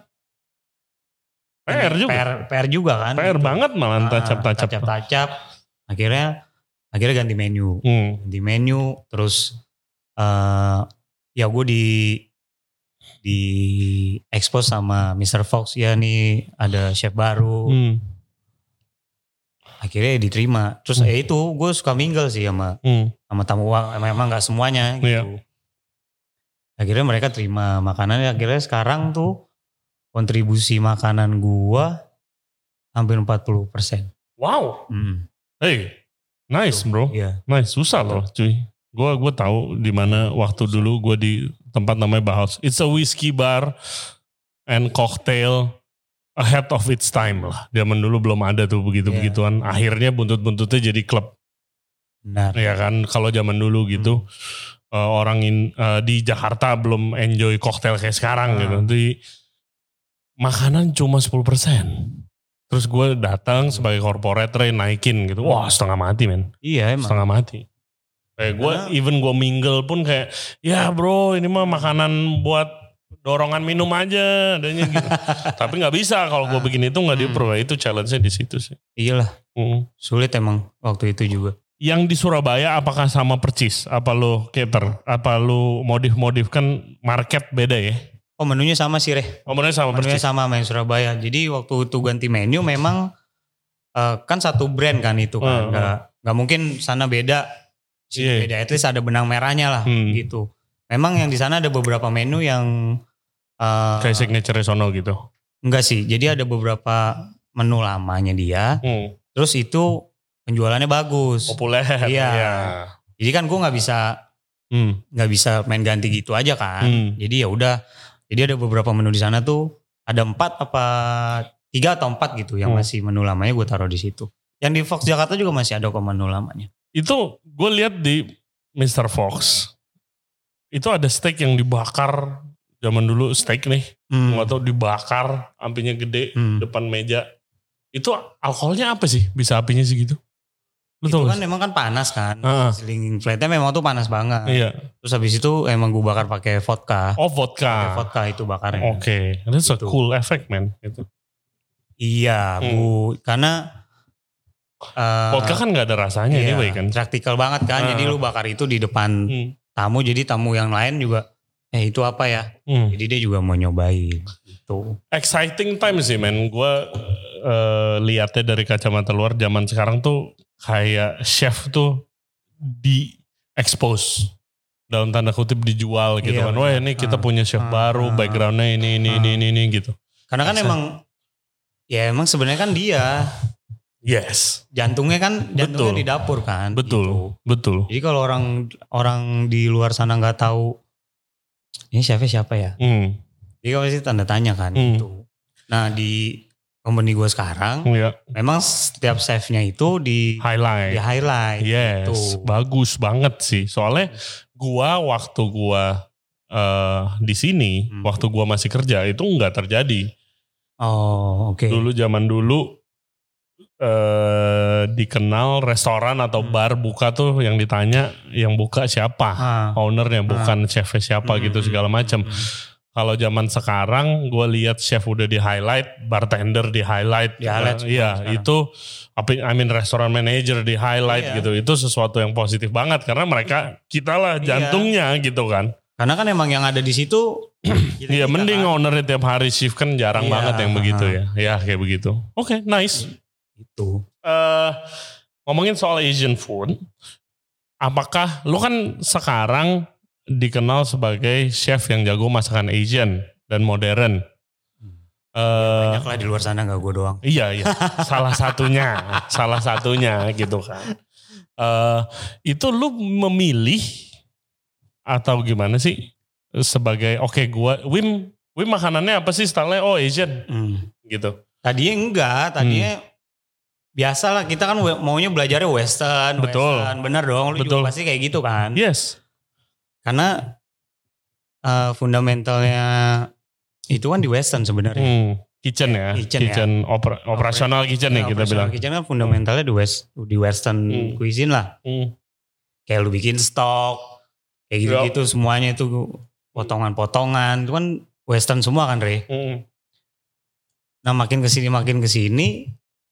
P R juga. P R, P R juga kan. P R gitu. banget malah Ah, tacap-tacap. Tacap-tacap. Akhirnya akhirnya ganti menu. Hmm. Ganti menu terus uh, ya gue di di expose sama mister Fox, ya nih ada chef baru. Hmm. Akhirnya diterima. Terus Hmm. ya itu gue suka mingle sih sama Hmm. sama tamu uang. Memang nggak semuanya gitu. Iya. Akhirnya mereka terima makanannya. Akhirnya sekarang tuh kontribusi makanan gua hampir empat puluh persen. Wow. Hmm. Hey, nice bro. Iya. Nice, susah loh cuy. Gue gue tahu di mana waktu dulu gue di tempat namanya Bauhaus. It's a whiskey bar and cocktail ahead of its time lah. Zaman dulu belum ada tuh begitu-begituan. Akhirnya buntut-buntutnya jadi klub. Benar. Ya kan kalau zaman dulu gitu. Hmm. uh, orang in, uh, di Jakarta belum enjoy cocktail kayak sekarang Hmm. gitu. Jadi makanan cuma sepuluh persen. Terus gue datang sebagai corporate train naikin gitu. Wah setengah mati men. Iya emang. Setengah mati. Kayak gue, Karena- even gue mingle pun kayak, ya bro ini mah makanan buat dorongan minum aja. Adanya gitu. Tapi gak bisa kalau gue bikin itu gak Hmm. di-approve. Itu challenge-nya di situ sih. Iyalah. Hmm. Sulit emang waktu itu juga. Yang di Surabaya apakah sama percis? Apa lo cater? Apa lo modif-modif? Kan market beda ya? Oh menunya sama sih Reh. Ngomongnya sama Menunya percis? sama sama yang Surabaya. Jadi waktu itu ganti menu memang uh, kan satu brand kan itu Hmm, kan. Gak, gak mungkin sana beda. Sini Iya. beda. At least ada benang merahnya lah Hmm. gitu. Memang yang di sana ada beberapa menu yang uh, Kayak signature sono gitu. enggak sih. Jadi ada beberapa menu lamanya dia. Hmm. Terus itu penjualannya bagus. Populer. Iya. Ya. Jadi kan gue nggak bisa Hmm. nggak bisa main ganti gitu aja kan. Hmm. Jadi ya udah. Jadi ada beberapa menu di sana tuh ada empat apa tiga atau empat gitu yang Hmm. masih menu lamanya gue taruh di situ. Yang di Fox Jakarta juga masih ada kok menu lamanya. Itu gue lihat di mister Fox. Itu ada steak yang dibakar. Zaman dulu steak nih. Hmm. Nggak tahu dibakar. Apinya gede. Hmm. Depan meja. Itu alkoholnya apa sih? Bisa apinya segitu? Lu Itu tahu kan nggak sih? emang kan panas kan. Ah. Slinging plate-nya memang tuh panas banget. Iya. Terus habis itu emang gue bakar pakai vodka. Oh Pakai vodka. vodka itu bakarnya. Oke. That's a Gitu. cool effect man. Gitu. Iya, Hmm. Bu. Karena uh, Vodka kan gak ada rasanya iya, anyway kan. praktikal banget kan. Ah. Jadi lu bakar itu di depan Hmm. tamu, jadi tamu yang lain juga, eh itu apa ya? Hmm. Jadi dia juga mau nyobain gitu. Exciting time sih men. Gue uh, lihatnya dari kacamata luar zaman sekarang tuh kayak chef tuh di expose. Dalam tanda kutip dijual gitu Iya, kan. Wah benar. ini kita Ah. punya chef Ah. baru, Ah. backgroundnya ini, ini, Ah. ini, ini, ini gitu. Karena kan Masa? emang, ya emang sebenarnya kan dia Yes. jantungnya kan jantungnya Betul. di dapur kan. Betul, gitu. betul. Jadi kalau orang orang di luar sana nggak tahu ini chefnya siapa ya? Hmm. Dia pasti tanda tanya kan Hmm. gitu. Nah di company gue sekarang, Ya. memang setiap chefnya itu di Highlight. di highlight. Yes, gitu. bagus banget sih. Soalnya gua waktu gua eh, di sini, Hmm. waktu gua masih kerja itu nggak terjadi. Oh oke. Dulu zaman dulu eh dikenal restoran atau Hmm. bar buka tuh yang ditanya yang buka siapa, Ah. ownernya bukan chefnya siapa Hmm, gitu segala macam. hmm, Kalau zaman sekarang gue lihat chef udah di highlight, bartender di highlight, Di highlight Eh, iya sekarang. itu apa I mean restoran manager di highlight Iya. gitu. Itu sesuatu yang positif banget karena mereka kita lah Iya. jantungnya gitu kan. Karena kan emang yang ada di situ. kita- Iya kita mending kan. ownernya tiap hari shift kan jarang Iya, banget yang begitu aha. ya. Ya kayak begitu. Oke, nice. Itu. Eh ngomongin soal Asian food, apakah lu kan sekarang dikenal sebagai chef yang jago masakan Asian dan modern? Eh, Banyak lah di luar sana, gak gue doang. iya iya, salah satunya, salah satunya gitu kan. Uh, itu lu memilih atau gimana sih sebagai oke okay, gue Wim Wim makanannya apa sih stylenya? Oh Asian hmm. gitu. Tadinya enggak, tadinya hmm. biasa lah kita kan maunya belajarnya Western, betul. Western, bener dong. Lu betul. Juga pasti kayak gitu kan? Yes. Karena uh, fundamentalnya itu kan di Western sebenarnya. Hmm. Kitchen ya, kitchen, kitchen ya. Oper, operasional kitchen ya, ya kita bilang. Kitchen kan fundamentalnya di West, di Western hmm. cuisine lah. Hmm. Kayak lu bikin stok, kayak gitu-gitu yep. Semuanya itu potongan-potongan, itu kan Western semua kan Re. Hmm. Nah makin kesini makin kesini,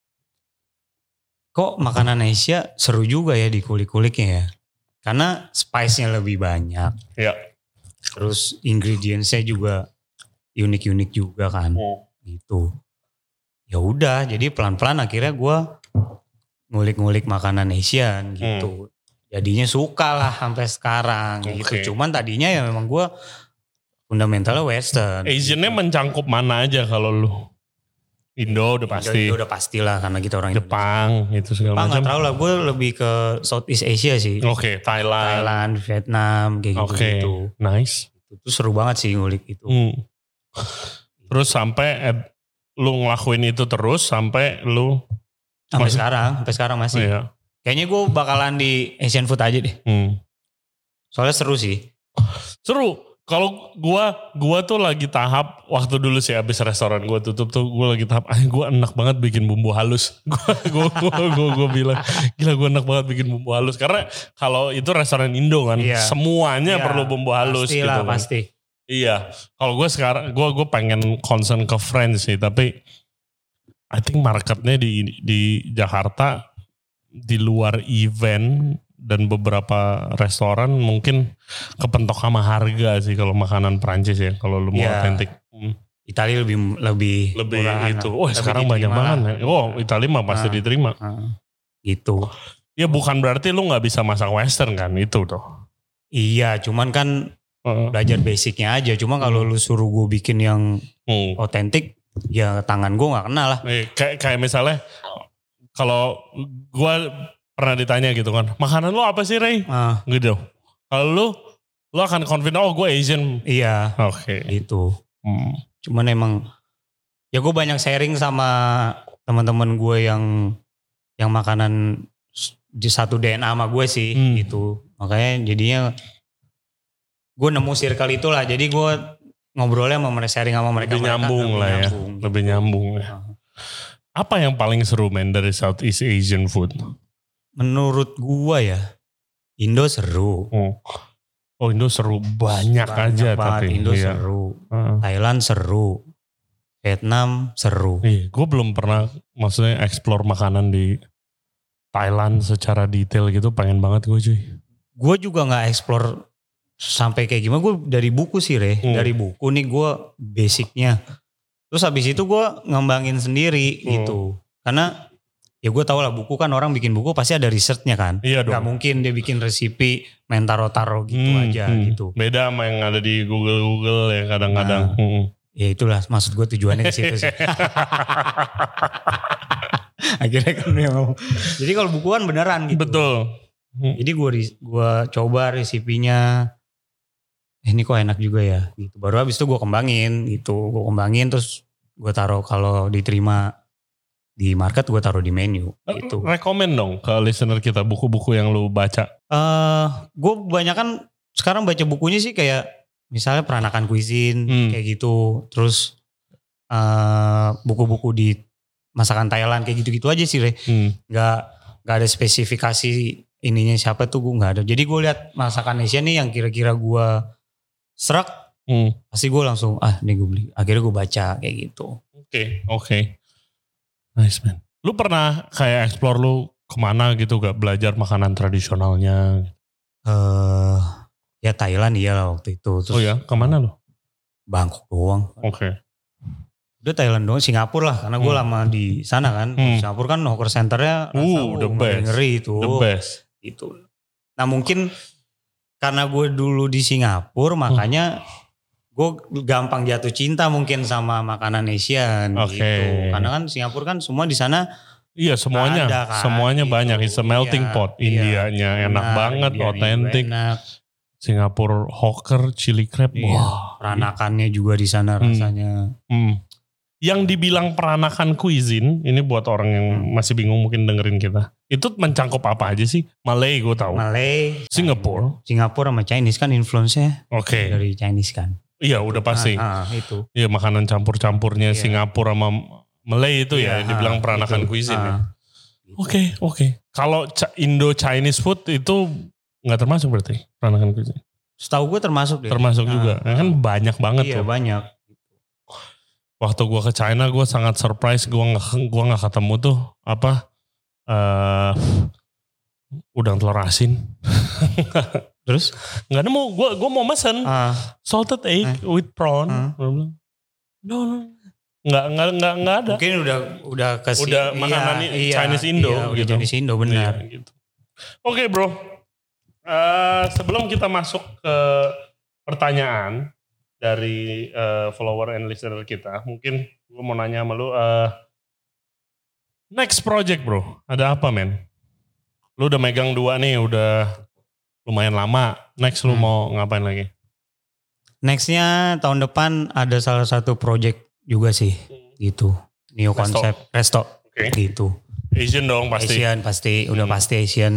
kok makanan Asia seru juga ya di kulik-kuliknya ya. Karena spice-nya lebih banyak. Ya. Terus ingredients-nya juga unik-unik juga kan. Hmm. Gitu. Ya udah, jadi pelan-pelan akhirnya gue ngulik-ngulik makanan Asian gitu. Hmm. Jadinya suka lah sampai sekarang okay. gitu. Cuman tadinya ya memang gue fundamentalnya Western. Asian-nya gitu. Mencangkup mana aja kalau lu? Indo udah pasti. Indo udah pastilah karena kita orang Jepang Indonesia. Itu segala Jepang macam. Gak tau lah, gue lebih ke Southeast Asia sih. Oke, okay, Thailand. Thailand, Vietnam kayak okay. gitu-gitu. Nice. Itu seru banget sih ngulik itu. Hmm. Terus sampai eh, lu ngelakuin itu terus sampai lu sampai masih, sekarang, sampai sekarang masih. Iya. Kayaknya gue bakalan di Asian food aja deh. Hmm. Soalnya seru sih. Seru. Kalau gue, gue tuh lagi tahap waktu dulu sih abis restoran gue tutup tuh gue lagi tahap, ah gue enak banget bikin bumbu halus. Gue gue gue bilang, gila gue enak banget bikin bumbu halus karena kalau itu restoran Indo kan, iya. Semuanya iya, perlu bumbu halus. Pasti gitu lah, kan. Pasti. Iya, kalau gue sekarang gue gue pengen concern ke French sih, tapi I think marketnya di di Jakarta di luar event dan beberapa restoran mungkin kepentok sama harga sih kalau makanan Prancis ya, kalau lu mau otentik. Ya, hmm. Italia lebih lebih lebih itu. Oh sekarang banyak banget. Ya. Oh Italia mah pasti nah, diterima. Nah, gitu. Ya bukan berarti lu nggak bisa masak Western kan itu tuh. Iya, cuman kan Uh. belajar basicnya aja. Cuma kalau hmm. lu suruh gue bikin yang otentik, hmm. ya tangan gue gak kenal lah. Eh, kayak, kayak misalnya, kalau gue pernah ditanya gitu kan, makanan lu apa sih Ray? Uh. Gitu. Kalau lu, lu akan confident, oh gue Asian. Iya. Oke. Okay. Gitu. Hmm. Cuman emang, ya gue banyak sharing sama teman-teman gue yang yang makanan di satu D N A sama gue sih. Hmm. Gitu. Makanya jadinya gue nemu circle itulah, jadi gue ngobrolnya sama mereka, sharing sama mereka. Lebih nyambung mereka, lah ya, nyambung, gitu. Lebih nyambung ya. Uh. Apa yang paling seru men dari Southeast Asian food? Menurut gue ya, Indo seru. Oh, oh Indo seru, banyak, banyak aja tapi. Indo iya. seru, uh. Thailand seru, Vietnam seru. Iya, gue belum pernah maksudnya explore makanan di Thailand secara detail gitu, pengen banget gue cuy. Gue juga gak explore sampai kayak gimana, gue dari buku sih Re, hmm. dari buku nih gue basicnya, terus habis itu gue ngembangin sendiri hmm. gitu, karena ya gue tau lah buku kan orang bikin buku pasti ada risetnya kan, iya dong. Gak mungkin dia bikin resipi main taro-taro gitu hmm. aja hmm. gitu. Beda sama yang ada di Google-Google ya kadang-kadang. Nah, hmm. ya itulah maksud gue tujuannya ke situ sih. Akhirnya kan memang, jadi kalau buku kan beneran gitu. Betul. Hmm. Jadi gue gue coba resipinya. Eh, ini kok enak juga ya gitu. Baru habis itu gue kembangin gitu. Gue kembangin terus gue taruh, kalau diterima di market gue taruh di menu gitu. Rekomen dong ke listener kita buku-buku yang lu baca. Uh, gue kebanyakan sekarang baca bukunya sih kayak misalnya Peranakan Cuisine hmm. kayak gitu. Terus uh, buku-buku di masakan Thailand kayak gitu-gitu aja sih Re. Hmm. Gak, gak ada spesifikasi ininya siapa tuh, gue gak ada. Jadi gue lihat masakan Asia nih yang kira-kira gue serak, hmm. pasti gue langsung ah nih gue beli. Akhirnya gue baca kayak gitu. Oke okay, oke, okay. Nice man. Lu pernah kayak explore lu kemana gitu gak belajar makanan tradisionalnya? Eh uh, ya Thailand iya lah waktu itu. Terus, oh ya kemana lu? Bangkok doang. Oke. Okay. Udah Thailand doang, Singapura lah karena gue hmm. lama di sana kan. Hmm. Singapura kan hawker centernya uh, the best. Ngeri itu. The best. Itu. Nah mungkin karena gue dulu di Singapura, makanya gue gampang jatuh cinta mungkin sama makanan Asian okay. gitu. Karena kan Singapura kan semua di sana Iya semuanya, Ada kan, semuanya gitu. banyak. It's a melting Iya, pot. iya. Indianya enak Benar, banget, Indianya otentik. juga enak. Singapura hawker, chili crab, Iya, wah. peranakannya juga di sana Hmm. rasanya. Hmm. Yang dibilang peranakan cuisine, ini buat orang yang Hmm. masih bingung mungkin dengerin kita. Itu mencangkup apa aja sih? Malay gue tahu. Malay, Singapura. Singapura sama Chinese kan influence-nya Oke. dari Chinese kan. Iya udah pasti. Ah, ah, itu. Iya makanan campur-campurnya Iya. Singapura sama Malay itu ya, Iya, yang dibilang ah, peranakan itu. cuisine ya. Ah. Oke, oke. Kalau Ca- Indo-Chinese food itu nggak termasuk berarti peranakan cuisine? Setahu gue termasuk deh. Termasuk Ah, juga. Ya kan banyak banget Iya tuh. banyak. Waktu gue ke China gue sangat surprise gue nggak gua nggak ketemu tuh apa eh udang telur asin. Terus? Nggak nemu. Gue gue mau mesen Ah, salted egg Eh. with prawn. Hmm. Gua bilang, no, no. Nggak nggak nggak nggak ada. mungkin udah udah ke Udah makanan Chinese Indo iya, udah gitu. Chinese Indo benar. Iya, gitu. Oke bro, Eh, sebelum kita masuk ke pertanyaan dari eh, follower and listener kita, mungkin gue mau nanya sama lu, eh, next project bro, ada apa men? Lu udah megang dua nih, udah lumayan lama. Next lu Hmm. mau ngapain lagi? Nextnya tahun depan ada salah satu project juga sih, gitu. New Resto. konsep resto, Oke. gitu. Asian dong pasti. Asian pasti, udah Hmm. pasti Asian.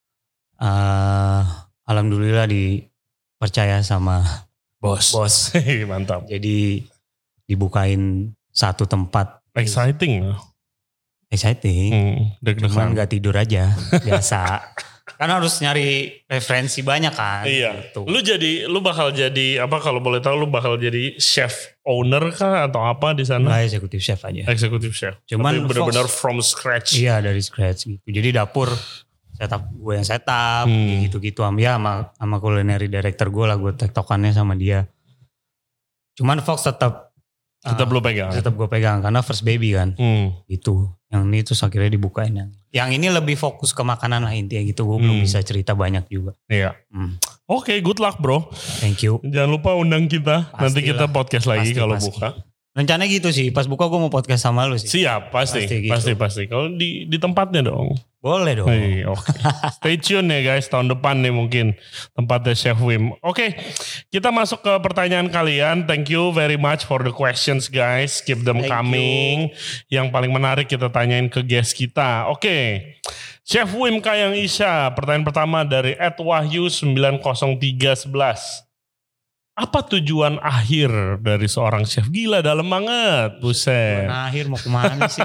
Eh, alhamdulillah dipercaya sama Bos. bos. Mantap. Jadi dibukain satu tempat. Exciting. Exciting. Hmm, deg-degan. Cuman gak tidur aja, biasa. Kan harus nyari referensi banyak kan. Iya. Gitu. Lu jadi, lu bakal jadi apa kalau boleh tahu? Lu bakal jadi chef owner kah atau apa di sana? Nggak eksekutif chef aja. Eksekutif chef. Cuman Tapi benar-benar Fox- from scratch. Iya dari scratch gitu. Jadi dapur setup gue yang setup Hmm. gitu-gitu. Ya sama, sama culinary director gue lah, gue tektokannya sama dia. Cuman Fox tetap Tetap ah, lu pegang. tetap gue pegang karena first baby kan. Hmm. Gitu. Yang ini terus akhirnya dibukain yang. Yang ini lebih fokus ke makanan lah intinya gitu. Gue belum Hmm. bisa cerita banyak juga. Iya. Hmm. Oke, good luck bro. Thank you. Jangan lupa undang kita. Nanti Pastilah. kita podcast lagi Pasti, kalau pasti. buka. Rencana gitu sih. Pas buka gue mau podcast sama lu sih. Siap, pasti. Pasti Pasti, gitu. pasti. Kalau di di tempatnya dong. Boleh dong. Hey, oke. Stay tune ya guys, tahun depan nih mungkin tempatnya Chef Wim. Oke, kita masuk ke pertanyaan kalian. Thank you very much for the questions guys. Keep them Thank coming. Yang paling menarik kita tanyain ke guest kita. Oke, Chef Wim Kayang Isya. Pertanyaan pertama dari Ed Wahyu sembilan nol tiga satu satu. Apa tujuan akhir dari seorang chef? Gila dalam banget, buset. Tujuan akhir mau kemana sih?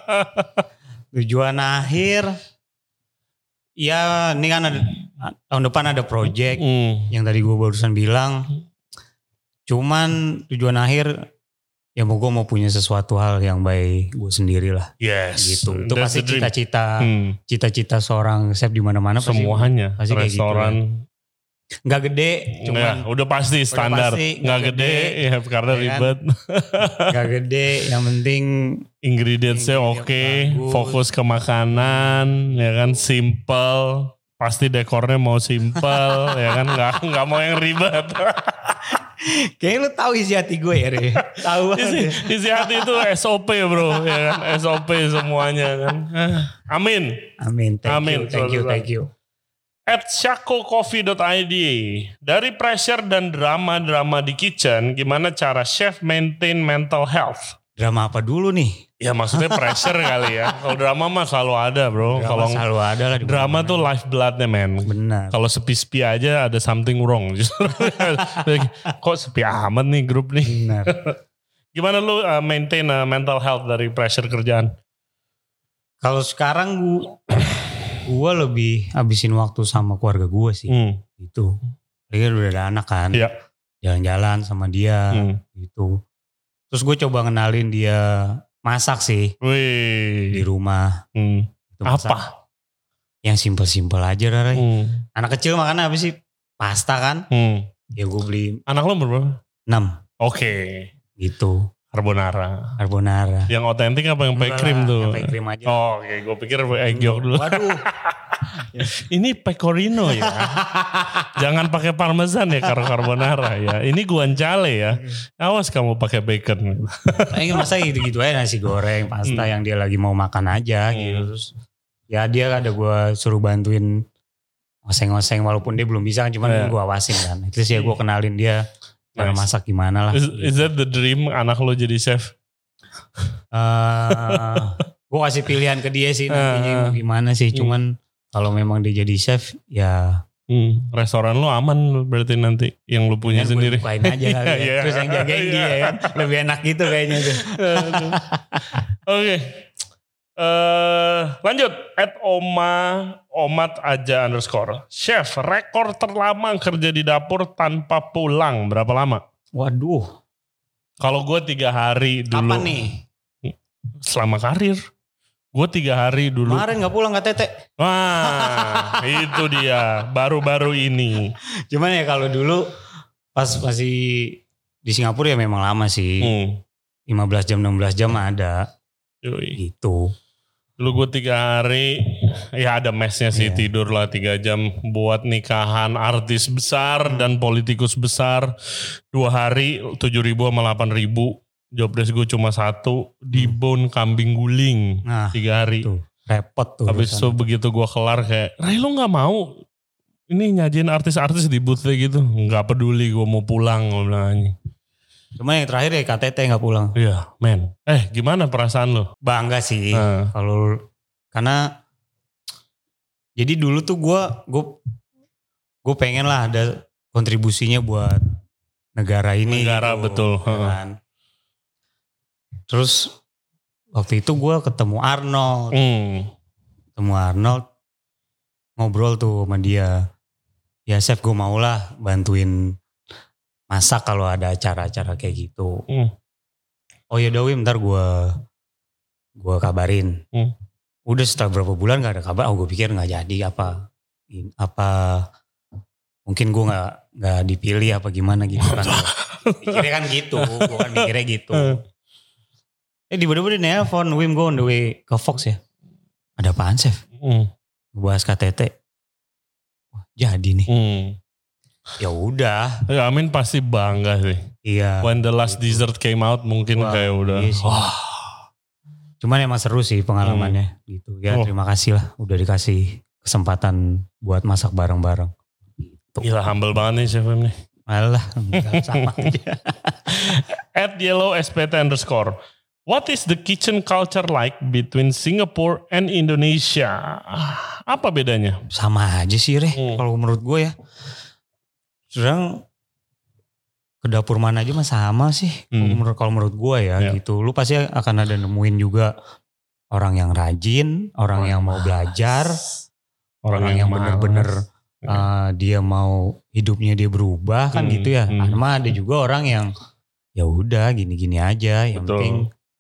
Tujuan akhir, ya ini kan ada, tahun depan ada project Hmm. yang tadi gue barusan bilang. Cuman tujuan akhir, ya mau gue mau punya sesuatu hal yang baik gue sendiri lah. Yes. Gitu. Itu That's pasti the dream. cita-cita, Hmm. cita-cita seorang chef di mana-mana. pasti Semuanya. pasti kayak gitu Restoran. nggak gede, cuman Nggak, udah pasti standar. pasti, Nggak nggak gede, gede, ya karena ya kan? ribet. nggak gede. Yang penting Ingredientsnya Ingredient oke, bagus. fokus ke makanan, ya kan, simple. Pasti dekornya mau simple, ya kan, nggak nggak mau yang ribet. kayaknya lu tahu isi hati gue ya, Re. Tahu isi, banget. isi hati itu S O P bro, ya kan, S O P semuanya kan. Amin. Amin. Thank Amin. you, thank you, thank you. At shako coffee dot i d. Dari pressure dan drama-drama di kitchen, gimana cara chef maintain mental health? Drama apa dulu nih? Ya maksudnya pressure kali ya. Kalau drama mah selalu ada bro. Drama Kalau selalu ada lah. di drama mana-mana. tuh lifebloodnya men. Benar. Kalau sepi-sepi aja ada something wrong. Justru kok sepi amat nih grup nih. Benar. Gimana lu uh, maintain uh, mental health dari pressure kerjaan? Kalau sekarang gue, gue lebih habisin waktu sama keluarga gue sih. Hmm. Gitu. Dia udah ada anak kan. Iya. Jalan-jalan sama dia. Hmm. Gitu. Terus gue coba kenalin dia masak sih di Wih. rumah. Hmm. Gitu, masak. Apa? Yang simpel-simpel aja Ray. Hmm. Anak kecil makan apa sih? Pasta kan. Hmm. Ya gue beli Anak lu berapa? enam Oke. gitu. Carbonara. Carbonara. Yang otentik apa yang pakai krim tuh? Yang pakai krim aja. Oh, oke, okay. Gue pikir egg yolk dulu. Waduh. Ini pecorino ya. Jangan pakai parmesan ya kalau carbonara ya. Ini guanciale ya. Awas kamu pakai bacon. Kayaknya masa gitu-gitu aja nasi goreng, pasta hmm. yang dia lagi mau makan aja hmm. gitu. Terus ya dia ada gue suruh bantuin oseng-oseng walaupun dia belum bisa, cuman yeah. gue awasin kan. Terus ya gue kenalin dia cara nice. Masak gimana lah. Is, is that the dream anak lo jadi chef? Uh, gue kasih pilihan ke dia sih nantinya uh, gimana sih. Cuman hmm. kalau memang dia jadi chef ya. Hmm, restoran lo aman berarti nanti yang lo punya ya, sendiri. Bukain aja kali ya. yeah. Terus yang jagain dia kan. Lebih enak gitu kayaknya tuh. Oke. Okay. Uh, lanjut at Oma Omat aja underscore chef rekor terlama kerja di dapur tanpa pulang berapa lama? Waduh, kalau gue tiga hari dulu. Kapan nih? Selama karir gue tiga hari dulu. Kemarin nggak pulang nggak tete? Wah itu dia baru-baru ini. Cuman ya kalau dulu pas masih di Singapura ya memang lama sih. hmm. lima belas jam enam belas jam ada. Yui. Gitu. Dulu gue tiga hari, ya ada mesnya sih yeah. tidur lah tiga jam buat nikahan artis besar hmm. dan politikus besar. Dua hari tujuh ribu sama delapan ribu, job desk gue cuma satu, dibon kambing guling nah, tiga hari. Tuh, repot tuh. Habis itu begitu gue kelar kayak, Ray lu gak mau ini nyajin artis-artis di booth gitu. Gak peduli gue mau pulang, gue bilang. Cuma yang terakhir ya K T T gak pulang. Iya men. Eh gimana perasaan lo? Bangga sih. Hmm. Kalau karena jadi dulu tuh gue gue gue pengen lah ada kontribusinya buat negara ini. Negara gitu, betul. Kan. Terus waktu itu gue ketemu Arnold. Hmm. Ketemu Arnold. Ngobrol tuh sama dia. Ya chef gue mau lah bantuin masak kalau ada acara-acara kayak gitu. Hmm. Oh ya Dewi ntar gue gue kabarin. Hmm. Udah setelah berapa bulan gak ada kabar. Oh gue pikir gak jadi apa. Apa mungkin gue gak, gak dipilih apa gimana gitu kan. Pikirnya kan gitu. Gue kan mikirnya gitu. Eh tiba-tiba dia nelfon. Wim gue on the way ke Fox ya. Ada apaan chef? Hmm. Bahas K T T. Wah, jadi nih. Hmm. Ya udah. Ya Amin pasti bangga sih. Iya. When the last gitu. Dessert came out mungkin wah, kayak udah. Iya wah. Cuman emang seru sih pengalamannya hmm. gitu. Ya oh. Terima kasih lah udah dikasih kesempatan buat masak bareng-bareng. Gitu. Gila humble banget nih chef nih. Alah sama aja. At yellow S P T underscore. What is the kitchen culture like between Singapore and Indonesia? Apa bedanya? Sama aja sih Re. Hmm. Kalau menurut gue ya. Sekarang ke dapur mana aja mah sama sih. Hmm. Menurut, kalau menurut gue ya yeah. gitu. Lu pasti akan ada nemuin juga orang yang rajin, orang oh, yang mau belajar, orang, orang yang, yang benar-benar yeah. uh, dia mau hidupnya dia berubah kan hmm. gitu ya. Hmm. Sama ada juga orang yang ya udah gini-gini aja. Yang betul. Penting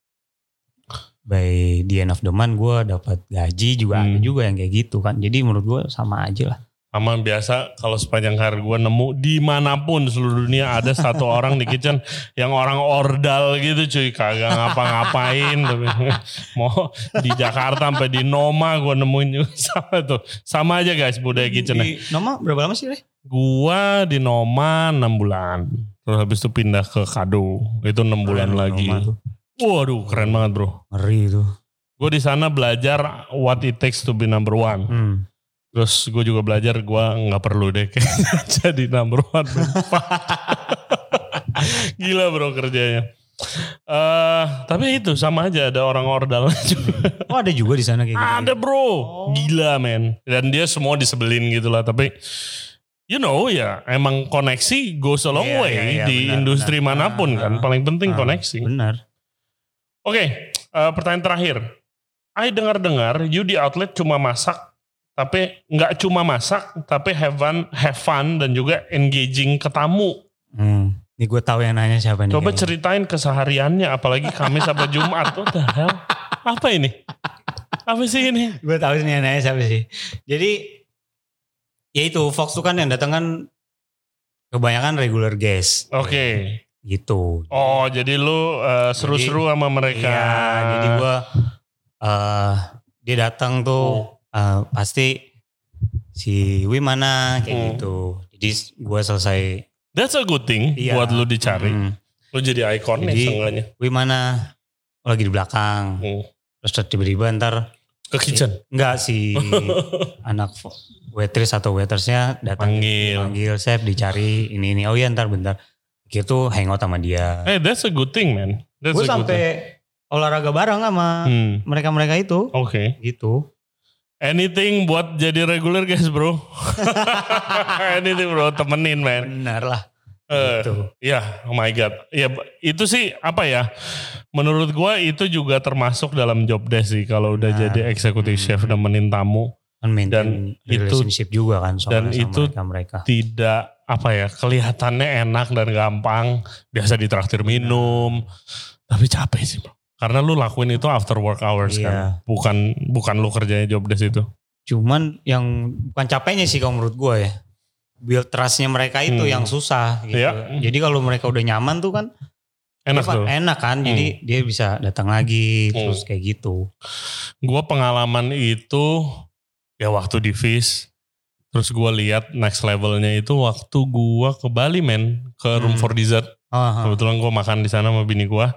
by the end of the month gue dapat gaji juga hmm. ada juga yang kayak gitu kan. Jadi menurut gue sama aja lah. Sama biasa kalau sepanjang karir gue nemu dimanapun seluruh dunia ada satu orang di kitchen yang orang ordal gitu cuy. Kagak ngapa-ngapain. Tapi mau di Jakarta sampai di Noma gue nemuin juga sama tuh. Sama aja guys budaya kitchen. Di Noma berapa lama sih Re? Gue di Noma enam bulan. Terus habis itu pindah ke Kado. Itu enam bulan keren lagi. Waduh keren banget bro. Ngeri itu. Gue di sana belajar what it takes to be number one. Hmm. Terus gue juga belajar gue gak perlu deh kayaknya jadi number one. Gila bro kerjanya. Uh, tapi itu sama aja ada orang ordal juga. Oh ada juga di sana kayak gitu. Ada bro. Oh. Gila men. Dan dia semua disebelin gitu lah. Tapi you know ya emang koneksi goes a long yeah, way yeah, yeah, di benar, industri benar. Manapun ah, kan. Paling penting ah, koneksi. Benar. Oke okay, uh, pertanyaan terakhir. I dengar-dengar you di outlet cuma masak. Tapi nggak cuma masak, tapi have fun, have fun dan juga engaging ke tamu. Hmm, ini gue tahu yang nanya siapa nih. Coba kayaknya. Ceritain kesehariannya, apalagi Kamis sampai Jumat. What the hell? Apa ini? Apa sih ini? Gue tahu nih yang nanya siapa sih. Jadi, ya itu Fox tuh kan yang datang kan kebanyakan regular guest. Oke. Okay. gitu. Oh jadi lu uh, seru-seru sama mereka. Iya, jadi gue uh, dia datang tuh hmm. uh, pasti si Wim mana kayak hmm. gitu. Jadi gue selesai. That's a good thing iya. buat lu dicari. Hmm. Lu jadi ikon nih seenggaknya. Wim mana? Oh, lagi di belakang. Hmm. Terus tiba-tiba ntar ke kitchen? Enggak sih, anak waitress atau waitersnya datang panggil, panggil chef dicari ini ini. Oh iya ntar bentar. Gitu hangout sama dia. Hey, that's a good thing man. Gue sampai olahraga bareng sama hmm. mereka-mereka itu. Oke. Okay. Gitu. Anything buat jadi regular guys bro. Anything bro, temenin man. Benar lah. Uh, gitu. Ya, oh my god. Ya itu sih apa ya? Menurut gua itu juga termasuk dalam job desk sih kalau udah nah, jadi executive hmm. chef nemenin tamu dan relationship itu, juga kan dan sama itu mereka. Tidak apa ya, kelihatannya enak dan gampang, biasa ditraktir minum, nah. tapi capek sih bro. Karena lu lakuin itu after work hours iya. kan, bukan bukan lu kerjanya job desk itu. Cuman yang bukan capeknya sih kalau menurut gua ya. Build trustnya mereka itu hmm. yang susah gitu. Ya. Jadi kalau mereka udah nyaman tuh kan enak tuh. Enak kan, hmm. jadi dia bisa datang lagi hmm. terus kayak gitu. Gua pengalaman itu ya waktu di Fish, terus gua lihat next levelnya itu waktu gua ke Bali men, ke Room hmm. for Dessert. Uh-huh. Kebetulan gua makan di sana sama bini gua.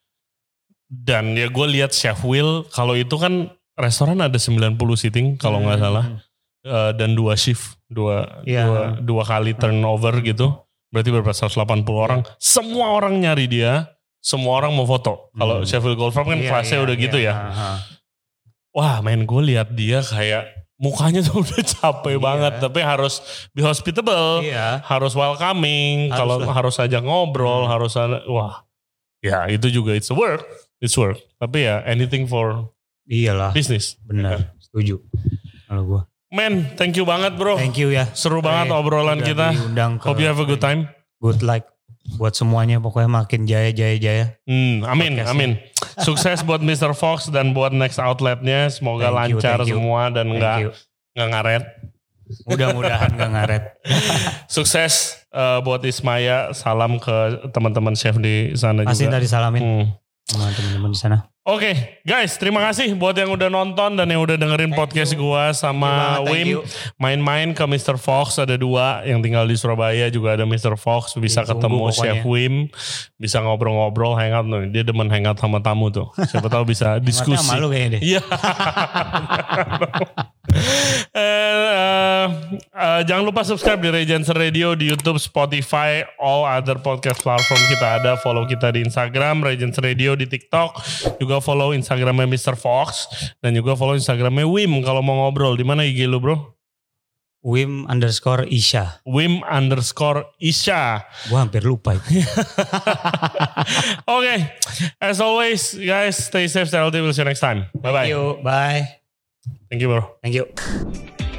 Dan ya gua lihat Chef Will, kalau itu kan restoran ada sembilan puluh seating kalau nggak hmm. salah. Uh, dan dua shift, dua, yeah. dua, dua kali turnover gitu. Berarti berapa seratus delapan puluh orang. Semua orang nyari dia, semua orang mau foto. Hmm. Kalau Chef Will Goldfarb kan yeah, kelasnya yeah, udah yeah. gitu ya. Uh-huh. Wah main gue lihat dia kayak mukanya tuh udah capek yeah. banget. Tapi harus be hospitable, yeah. harus welcoming. Kalau harus aja ngobrol, hmm. harus ada, wah ya itu juga it's a work, it's work. Tapi ya anything for iyalah business. Benar, ya. Setuju kalau gue. Man, thank you banget bro. Thank you ya. Seru banget obrolan kita. Hope you have a good time. Good luck buat semuanya, pokoknya makin jaya jaya jaya. Hmm, amin, podcastnya. Amin. Sukses buat mister Fox dan buat next outletnya. Semoga thank lancar you, semua you. Dan nggak nggak ngaret. Mudah-mudahan nggak ngaret. Sukses uh, buat Ismaya. Salam ke teman-teman chef di sana Pasti juga. Pasti tadi salamin hmm. sama teman-teman di sana. Oke okay, guys, terima kasih buat yang udah nonton dan yang udah dengerin thank podcast you. Gua sama banget, Wim. Main-main ke mister Fox, ada dua yang tinggal di Surabaya, juga ada mister Fox, bisa Tunggu ketemu pokoknya. Chef Wim, bisa ngobrol-ngobrol, hangout nih. Dia demen hangout sama tamu tuh. Siapa tahu bisa diskusi. Sama lu kayaknya deh. Iya. And, uh, uh, jangan lupa subscribe di Regency Radio di YouTube, Spotify, all other podcast platform kita ada. Follow kita di Instagram Regency Radio, di TikTok, juga follow Instagramnya mister Fox dan juga follow Instagramnya Wim kalau mau ngobrol. Di mana I G lu bro? Wim underscore Isha. Wim underscore Isha. Gua hampir lupa. Oke, okay. As always, guys, stay safe, stay healthy. We'll see you next time. Bye bye. Thank you. Bye. Thank you, bro. Thank you.